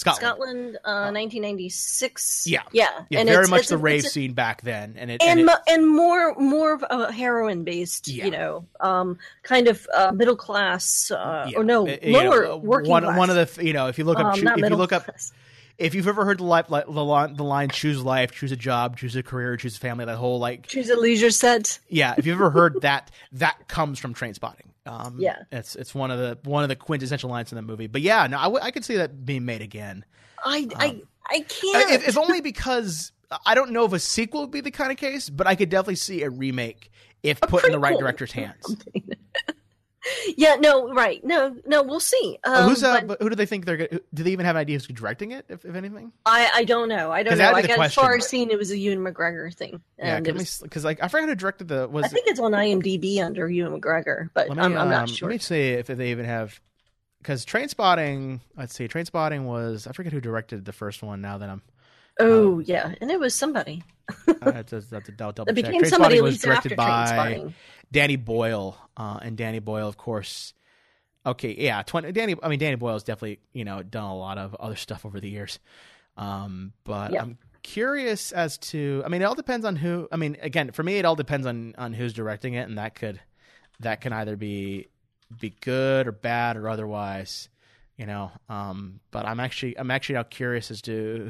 1996. Yeah, and very much the rave scene back then, and more of a heroin based, you know, kind of middle class, or no, lower working class. One of the, you know, if you look up, if you've ever heard the line "choose life, choose a job, choose a career, choose a family," that whole like choose a leisure set. Yeah, if you've ever heard that comes from Trainspotting. It's one of the quintessential lines in the movie. But yeah, no, I could see that being made again. I can't. If only because I don't know if a sequel would be the kind of case, but I could definitely see a remake if put in the right director's hands. Yeah, no, right. No, we'll see. Who do they think they're going to... Do they even have an idea who's directing it, if anything? I don't know. I got as far as seeing it was a Ewan McGregor thing. And because like I forgot who directed I think it's on IMDb under Ewan McGregor, but I'm not sure. Let me see if they even have... Because Trainspotting... Let's see. Trainspotting was... I forget who directed the first one now that I'm... Oh, yeah. And it was somebody. That's a double check. Became somebody was directed by Danny Boyle, and Danny Boyle, of course. Okay, yeah, Danny Boyle's definitely, you know, done a lot of other stuff over the years. But I'm curious as to. I mean, it all depends on who. I mean, again, for me, it all depends on who's directing it, and that can either be good or bad or otherwise, you know. But I'm actually now curious as to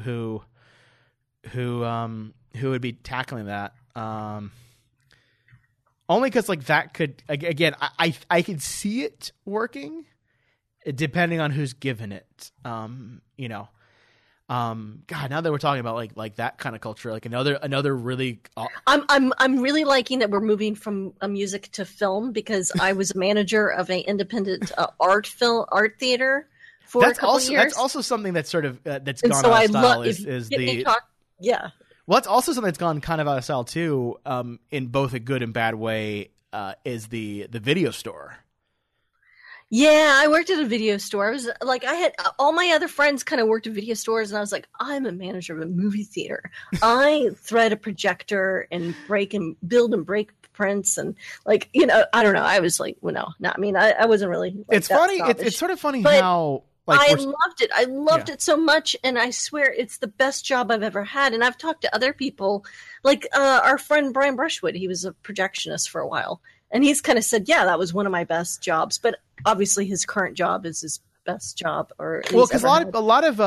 who would be tackling that. Only because like that could, again, I could see it working depending on who's given it. You know, God, now that we're talking about like that kind of culture, like another really, I'm really liking that we're moving from music to film, because I was a manager of an independent art theater for a couple of years. That's also something that's sort of that's gone out of style. Yeah. Well, that's also something that's gone kind of out of style too, in both a good and bad way, is the video store. Yeah, I worked at a video store. I was like, I had all my other friends kind of worked at video stores, and I was like, I'm a manager of a movie theater. I thread a projector and build and break prints, and like, you know, I don't know. I was like, well, no, I mean, I wasn't really. Like, it's funny. It's sort of funny how. Like I loved it. I loved it so much, and I swear it's the best job I've ever had. And I've talked to other people, like our friend Brian Brushwood. He was a projectionist for a while, and he's kind of said, "Yeah, that was one of my best jobs." But obviously, his current job is his best job, or Well, because a lot of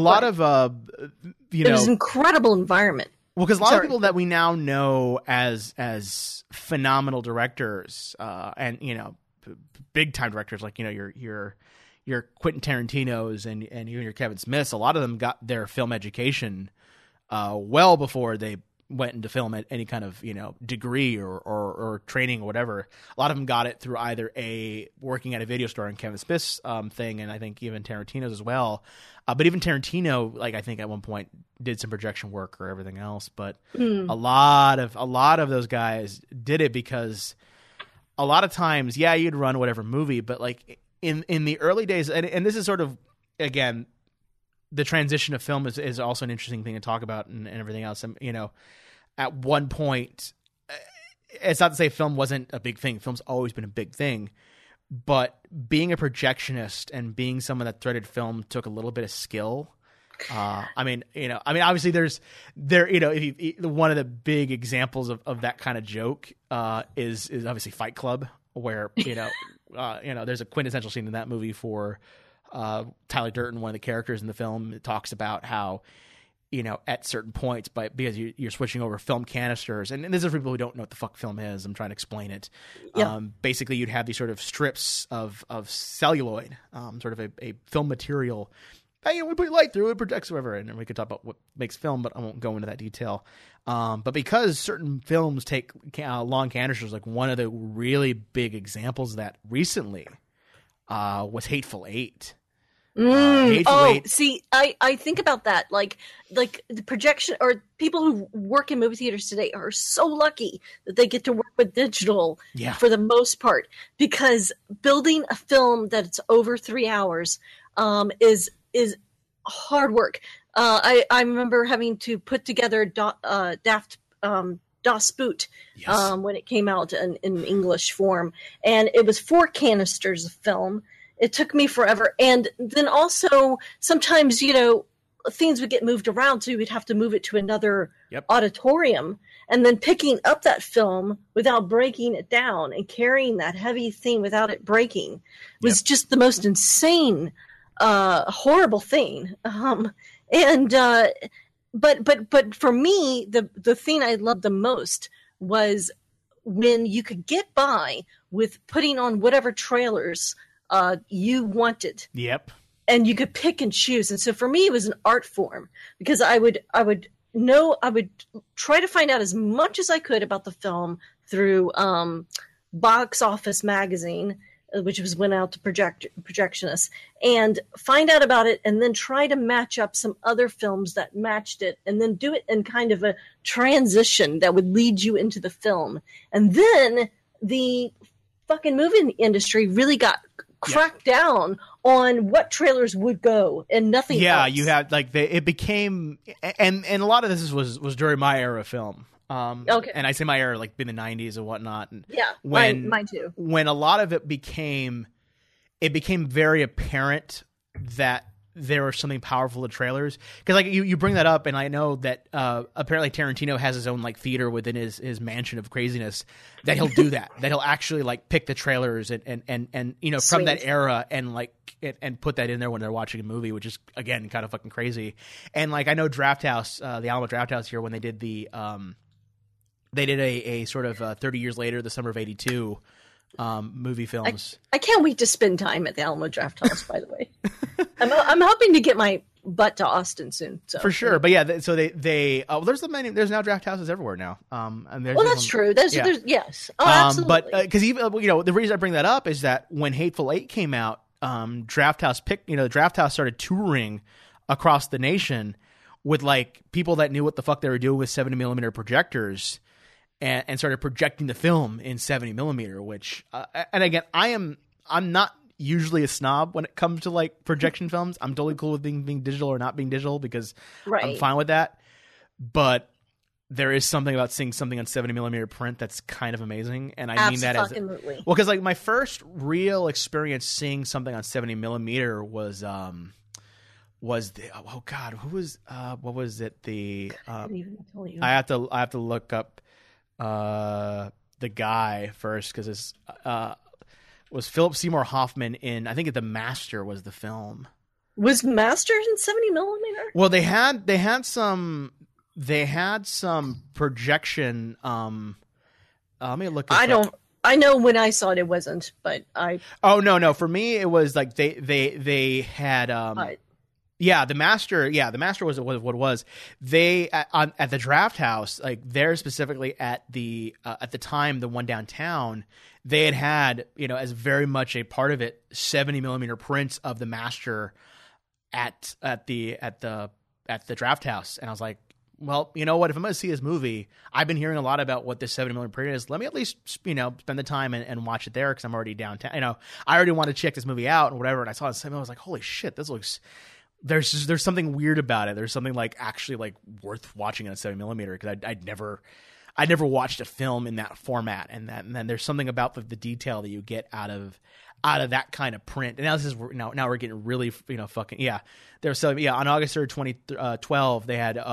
it was an incredible environment. Well, because a lot of people that we now know as phenomenal directors, and big time directors, like your Quentin Tarantino's and even your Kevin Smiths, a lot of them got their film education well before they went into film at any kind of degree or training or whatever. A lot of them got it through either working at a video store in Kevin Smith's thing, and I think even Tarantino's as well. But even Tarantino, like I think at one point did some projection work or everything else. But a lot of those guys did it because a lot of times, yeah, you'd run whatever movie, but like in the early days, and this is sort of, again, the transition of film is also an interesting thing to talk about and everything else. And, at one point, it's not to say film wasn't a big thing. Film's always been a big thing, but being a projectionist and being someone that threaded film took a little bit of skill. Obviously one of the big examples of that kind of joke is obviously Fight Club, where there's a quintessential scene in that movie for Tyler Durden, one of the characters in the film. It talks about how at certain points, because you're switching over film canisters, and this is for people who don't know what the fuck film is. I'm trying to explain it. Yeah. Basically, you'd have these sort of strips of celluloid, sort of a film material. We put light through it, projects whatever, and we could talk about what makes film, but I won't go into that detail. But because certain films take long canisters, like one of the really big examples of that recently was Hateful Eight. Eight. See, I think about that. Like the projection, or people who work in movie theaters today are so lucky that they get to work with digital for the most part, because building a film that's over 3 hours is hard work. I remember having to put together Das Boot when it came out in English form, and it was 4 canisters of film. It took me forever. And then also sometimes, things would get moved around, so you would have to move it to another auditorium. And then picking up that film without breaking it down and carrying that heavy thing without it breaking was just the most insane, horrible thing. But for me, the thing I loved the most was when you could get by with putting on whatever trailers you wanted. Yep. And you could pick and choose. And so for me, it was an art form, because I would try to find out as much as I could about the film through Box Office magazine, which went out to projectionists, and find out about it, and then try to match up some other films that matched it, and then do it in kind of a transition that would lead you into the film. And then the fucking movie industry really got cracked down on what trailers would go and nothing else. You had it became, and a lot of this was during my era of film. Okay. And I say my era, like in the 90s and whatnot. And mine too. When a lot of it became very apparent that there was something powerful in trailers. Because like you bring that up, and I know that apparently Tarantino has his own like theater within his mansion of craziness, that he'll do that. That he'll actually like pick the trailers and from that era and put that in there when they're watching a movie, which is again kind of fucking crazy. And like I know Drafthouse, the Alamo Drafthouse here, when they did a sort of 30 years later, the summer of '82 movie films. I can't wait to spend time at the Alamo Drafthouse, by the way. I'm hoping to get my butt to Austin soon. So. For sure. But yeah, so they there's now draft houses everywhere now. And that's true. There's yes. Oh, absolutely. But because even the reason I bring that up is that when Hateful Eight came out, Drafthouse the Drafthouse started touring across the nation with like people that knew what the fuck they were doing with 70mm projectors. And started projecting the film in 70mm, which, and again, I'm not usually a snob when it comes to like projection films. I'm totally cool with being digital or not being digital, because I'm fine with that. But there is something about seeing something on 70mm print that's kind of amazing, and I mean that as because like my first real experience seeing something on 70mm was what was it? I can't even tell you. I have to look up the guy first, because it's was Philip Seymour Hoffman in, I think The Master was the film. Was Master in 70 millimeter? Well, they had some projection. Let me look. I know when I saw it, it wasn't, but I. Oh no! For me, it was like they had. The Master. Yeah, The Master was what it was. They at the Draft House, like there specifically at the time, the one downtown, they had as very much a part of it 70 millimeter prints of The Master at the Draft House, and I was like, well, you know what? If I'm going to see this movie, I've been hearing a lot about what this 70 millimeter print is. Let me at least, spend the time and watch it there because I'm already downtown. I already want to check this movie out and whatever. And I saw it, and I was like, holy shit, this looks. There's something weird about it. There's something like actually like worth watching on a 70 millimeter because I'd never watched a film in that format, and then there's something about the detail that you get out of that kind of print. And now we're getting really fucking yeah. There's on August 3rd, 2012, they had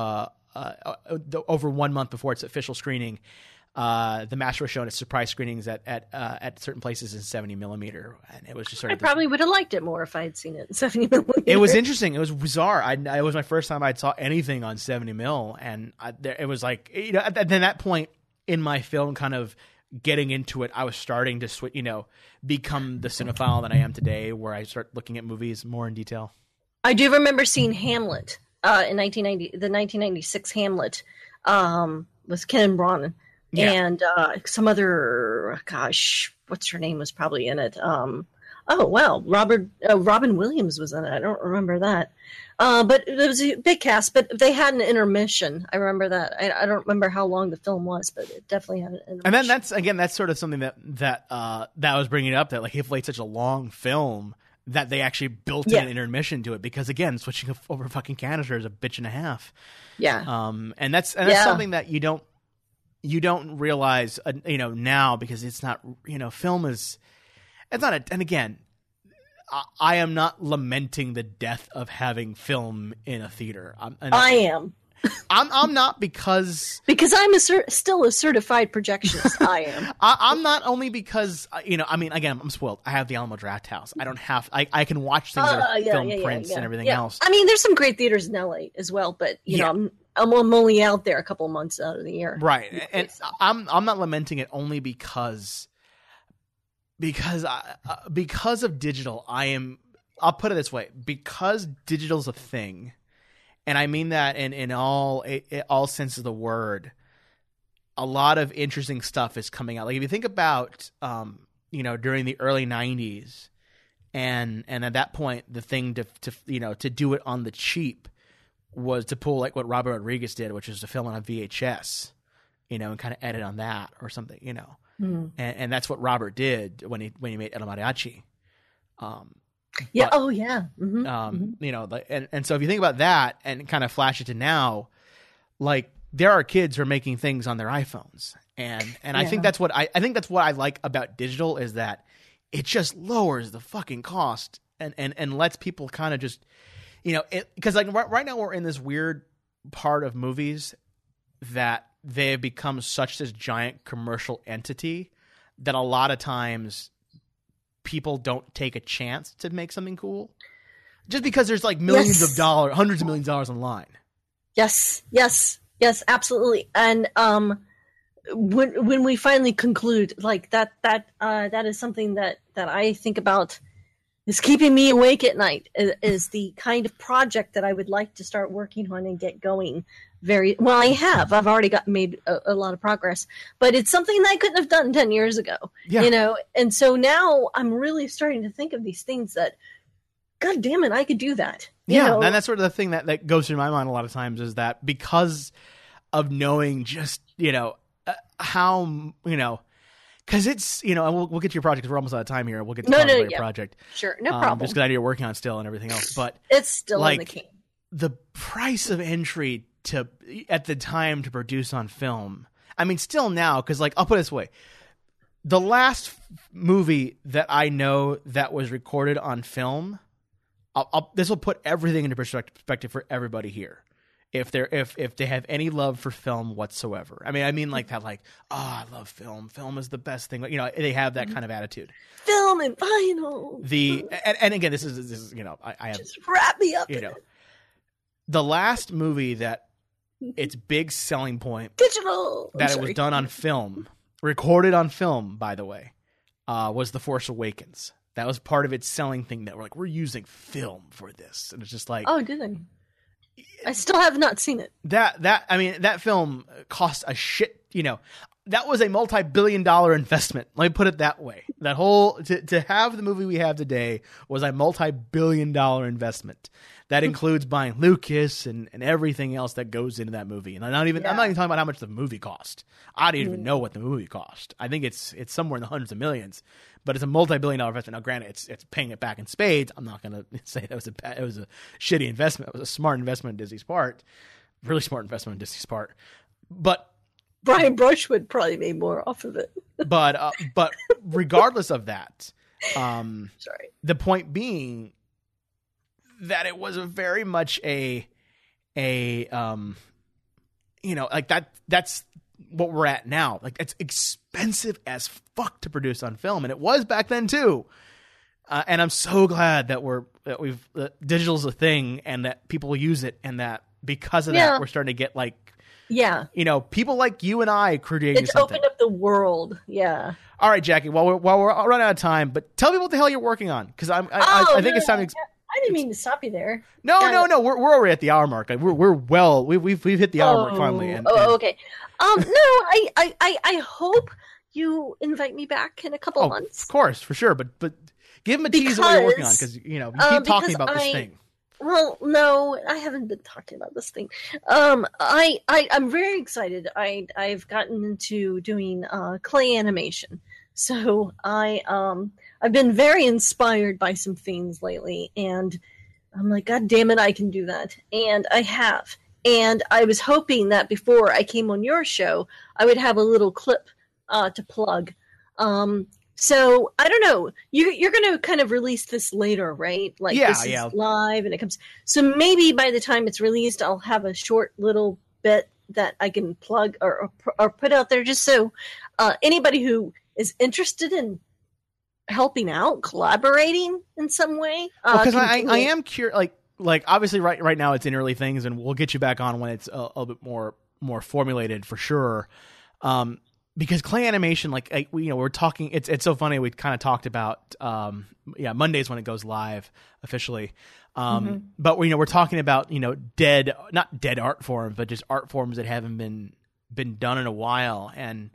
over 1 month before its official screening, The Master was shown at surprise screenings at certain places in 70 millimeter, and it was just sort of. I probably would have liked it more if I had seen it in 70 millimeter. It was interesting. It was bizarre. It was my first time I'd saw anything on 70 mil, and it was like at that point in my film kind of getting into it, I was starting to become the cinephile that I am today, where I start looking at movies more in detail. I do remember seeing Hamlet in 1990, the 1996 Hamlet with Ken Branagh and some other, what's her name was probably in it. Oh, wow, Robin Williams was in it. I don't remember that. But it was a big cast, but they had an intermission. I remember that. I don't remember how long the film was, but it definitely had an intermission. And then that's sort of something that I was bringing up, that like Hateful Eight's such a long film that they actually built in an intermission to it, because again, switching over fucking canister is a bitch and a half. Yeah. And that's something that you don't realize, now, because it's not, film is, it's not and again, I am not lamenting the death of having film in a theater. I am. I'm not because I'm still a certified projectionist. I am. I'm not only because again, I'm spoiled. I have the Alamo Draft House. I don't have. I can watch things that are film prints and everything else. I mean, there's some great theaters in LA as well, but I'm only out there a couple of months out of the year. Right, and I'm not lamenting it only because of digital. I'll put it this way: because digital's a thing. And I mean that in all senses of the word. A lot of interesting stuff is coming out. Like if you think about, during the early 90s, and at that point, the thing to do it on the cheap was to pull like what Robert Rodriguez did, which is to film it on VHS, and kind of edit on that or something, and that's what Robert did when he made El Mariachi. Yeah. But, Mm-hmm. And so if you think about that and kind of flash it to now, like there are kids who are making things on their iPhones, and I think that's what I like about digital, is that it just lowers the fucking cost and lets people kind of just, because like right now we're in this weird part of movies that they have become such this giant commercial entity that a lot of times people don't take a chance to make something cool just because there's like millions of dollars, hundreds of millions of dollars online. Yes, absolutely. And when we finally conclude, like that is something that I think about is keeping me awake at night, is the kind of project that I would like to start working on and get going. I've already made a lot of progress, but it's something that I couldn't have done 10 years ago, and so now I'm really starting to think of these things that, God damn it, I could do that. And that's sort of the thing that goes through my mind a lot of times, is that because of knowing just, how, because it's, and we'll get to your project because we're almost out of time here. We'll get to your project. Sure, no problem. Just because I know you're working on still and everything else, but it's still like, in the can. The price of entry at the time to produce on film. I mean, still now, because like I'll put it this way: the last movie that I know that was recorded on film, this will put everything into perspective for everybody here. if they have any love for film whatsoever. I mean like that, like, oh, I love film. Film is the best thing. You know, they have that kind of attitude. Film and vinyl. And again, this is you know, I have, just wrap me up. You know, the last movie that its big selling point, digital, that it was done on film, recorded on film, by the way, was The Force Awakens. That was part of its selling thing, that we're using film for this, and it's just like, oh, did they? I still have not seen it. That film cost a shit. You know, that was a multi-billion-dollar investment. Let me put it that way. That whole to have the movie we have today was a multi-billion-dollar investment. That includes buying Lucas and everything else that goes into that movie. And I'm not even talking about how much the movie cost. I don't even know what the movie cost. I think it's somewhere in the hundreds of millions. But it's a multi-billion-dollar investment. Now, granted, it's paying it back in spades. I'm not going to say it was a shitty investment. It was a smart investment on Disney's part, really smart investment on Disney's part. But Brian Brushwood probably made more off of it. but regardless of that, sorry. The point being that it was a very much a you know, like that's what we're at now. Like, it's expensive as fuck to produce on film, and it was back then too. And I'm so glad that digital's a thing, and that people use it, and that because of that, we're starting to get like, you know, people like you and I creating something. It's opened up the world. Yeah. All right, Jackie. While we're running out of time, but tell me what the hell you're working on, because I think it's time to. I didn't mean to stop you there. No. We're already at the hour mark. Like, we've hit the hour mark finally. Okay. No, I hope you invite me back in a couple months. Of course, for sure. But give them a tease of what you're working on, because you know, you keep talking about this thing. Well, no, I haven't been talking about this thing. I'm very excited. I've gotten into doing clay animation. So I've been very inspired by some things lately, and I'm like, God damn it, I can do that. And I have. And I was hoping that before I came on your show, I would have a little clip to plug. So I don't know. You're going to kind of release this later, right? Like, this is live, and it comes. So maybe by the time it's released, I'll have a short little bit that I can plug or put out there, just so anybody who is interested in helping out, collaborating in some way. Because I am curious. Like obviously right now it's in early things, and we'll get you back on when it's a little bit more formulated for sure. Because clay animation, we're talking. It's so funny. We kind of talked about Mondays when it goes live officially. But we're talking about not dead art forms, but just art forms that haven't been done in a while, and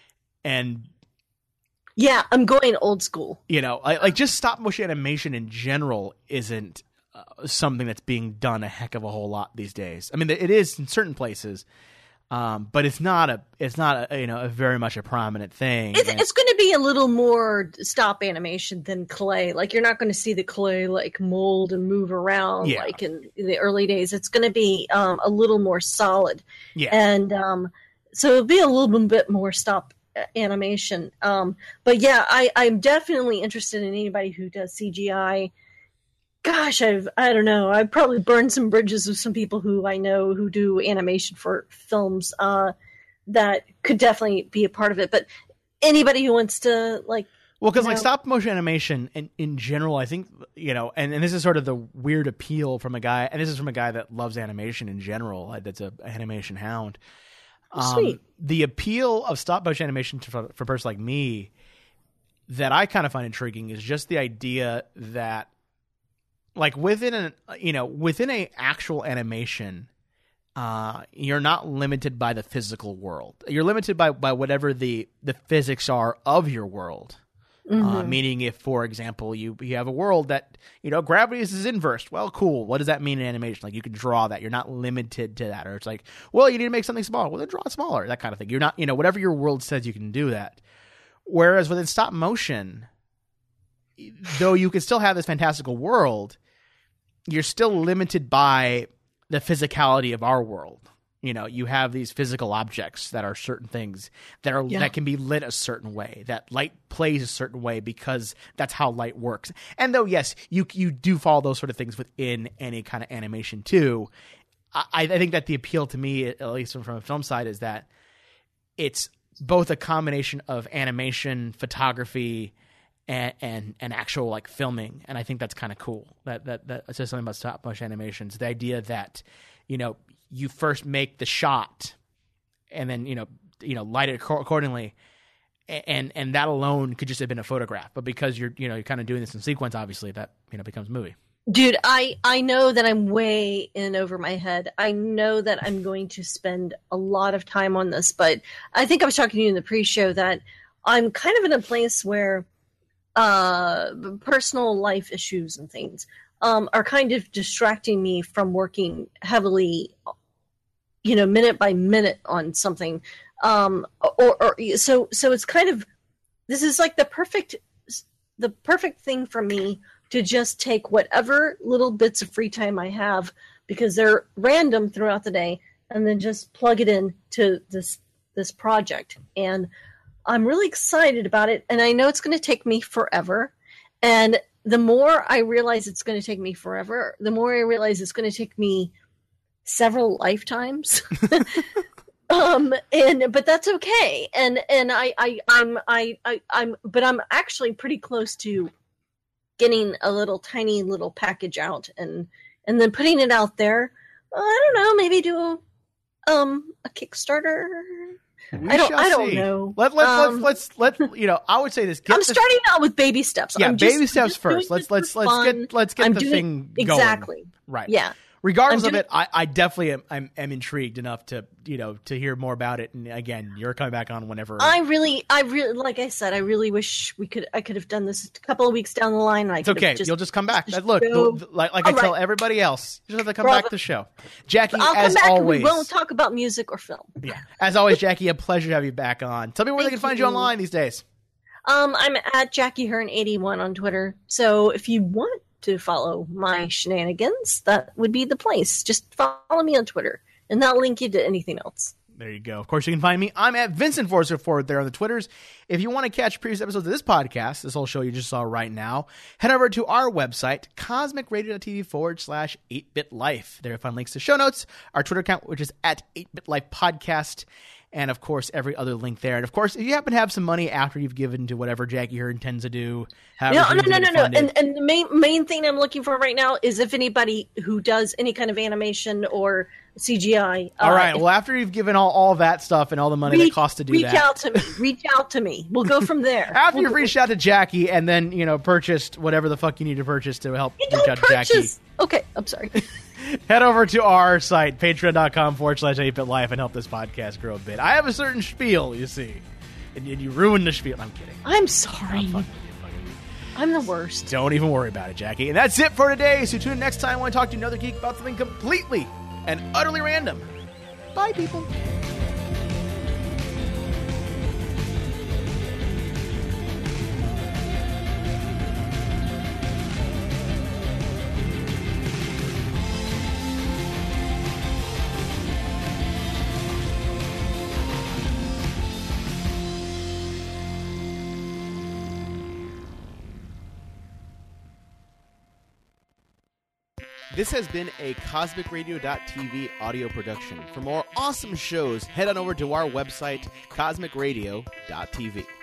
yeah, I'm going old school. Like just stop motion animation in general isn't something that's being done a heck of a whole lot these days. I mean, it is in certain places. But it's not a very much a prominent thing. It's going to be a little more stop animation than clay. Like, you're not going to see the clay like mold and move around like in the early days. It's going to be a little more solid. Yeah. And so it'll be a little bit more stop animation. But yeah, I'm definitely interested in anybody who does CGI. Gosh, I don't know. I've probably burned some bridges with some people who I know who do animation for films that could definitely be a part of it. But anybody who wants to because stop motion animation in general, I think, and this is sort of the weird appeal from a guy, and this is from a guy that loves animation in general. That's an animation hound. Sweet. The appeal of stop motion animation for a person like me that I kind of find intriguing is just the idea that, like, within a actual animation, you're not limited by the physical world. You're limited by whatever the physics are of your world. Meaning, if, for example, you have a world that gravity is inversed. Well, cool. What does that mean in animation? Like, you can draw that. You're not limited to that. Or it's like, well, you need to make something smaller. Well, then draw it smaller. That kind of thing. You're not, whatever your world says, you can do that. Whereas within stop motion, though you can still have this fantastical world, you're still limited by the physicality of our world. You have these physical objects that are certain things that can be lit a certain way, that light plays a certain way because that's how light works. And though, yes, you do follow those sort of things within any kind of animation too, I think that the appeal to me, at least from a film side, is that it's both a combination of animation, photography, and actual like filming, and I think that's kind of cool. That says something about stop motion animations. The idea that you first make the shot, and then light it accordingly, and that alone could just have been a photograph. But because you're kind of doing this in sequence, obviously that becomes a movie. Dude, I know that I'm way in over my head. I know that I'm going to spend a lot of time on this, but I think I was talking to you in the pre-show that I'm kind of in a place where personal life issues and things are kind of distracting me from working heavily, minute by minute on something. So it's kind of, this is like the perfect thing for me to just take whatever little bits of free time I have, because they're random throughout the day, and then just plug it in to this project. And I'm really excited about it, and I know it's going to take me forever. And the more I realize it's going to take me forever, the more I realize it's going to take me several lifetimes. But that's okay. And I'm actually pretty close to getting a tiny little package out and then putting it out there. I don't know, maybe do a Kickstarter. I don't know. Let's I would say this. I'm starting out with baby steps. Yeah, baby steps first. Let's get the thing going. Exactly. Right. Yeah. Regardless of it, I definitely am intrigued enough to hear more about it. And again, you're coming back on whenever. I really, like I said, I really wish I could have done this a couple of weeks down the line. It's okay. You'll just come back. Look, I tell everybody else, you just have to come back to the show. Jackie, as always. We won't talk about music or film. Yeah. As always, Jackie, a pleasure to have you back on. Tell me where they can find you online these days. I'm at Jackie Hearn81 on Twitter. So if you want to follow my shenanigans, that would be the place. Just follow me on Twitter, and that'll link you to anything else. There you go. Of course, you can find me. I'm at Vincent Forrester Forward there on the Twitters. If you want to catch previous episodes of this podcast, this whole show you just saw right now, head over to our website, cosmicradio.tv/8bitlife. There you'll find links to show notes, our Twitter account, which is at 8bitlife podcast, and of course, every other link there. And of course, if you happen to have some money after you've given to whatever Jackie Hearn intends to do, no. And the main thing I'm looking for right now is if anybody who does any kind of animation or CGI. All right. Well, after you've given all that stuff and all the money that costs to do that, reach out to me. We'll go from there. After you've reached out to Jackie and then purchased whatever the fuck you need to purchase to help reach out to Jackie. Okay, I'm sorry. Head over to our site, patreon.com/8bitlife, and help this podcast grow a bit. I have a certain spiel, you see, and you ruined the spiel. I'm kidding. I'm sorry. I'm the worst. Don't even worry about it, Jackie. And that's it for today. So tune in next time when I talk to another geek about something completely and utterly random. Bye, people. This has been a CosmicRadio.tv audio production. For more awesome shows, head on over to our website, CosmicRadio.tv.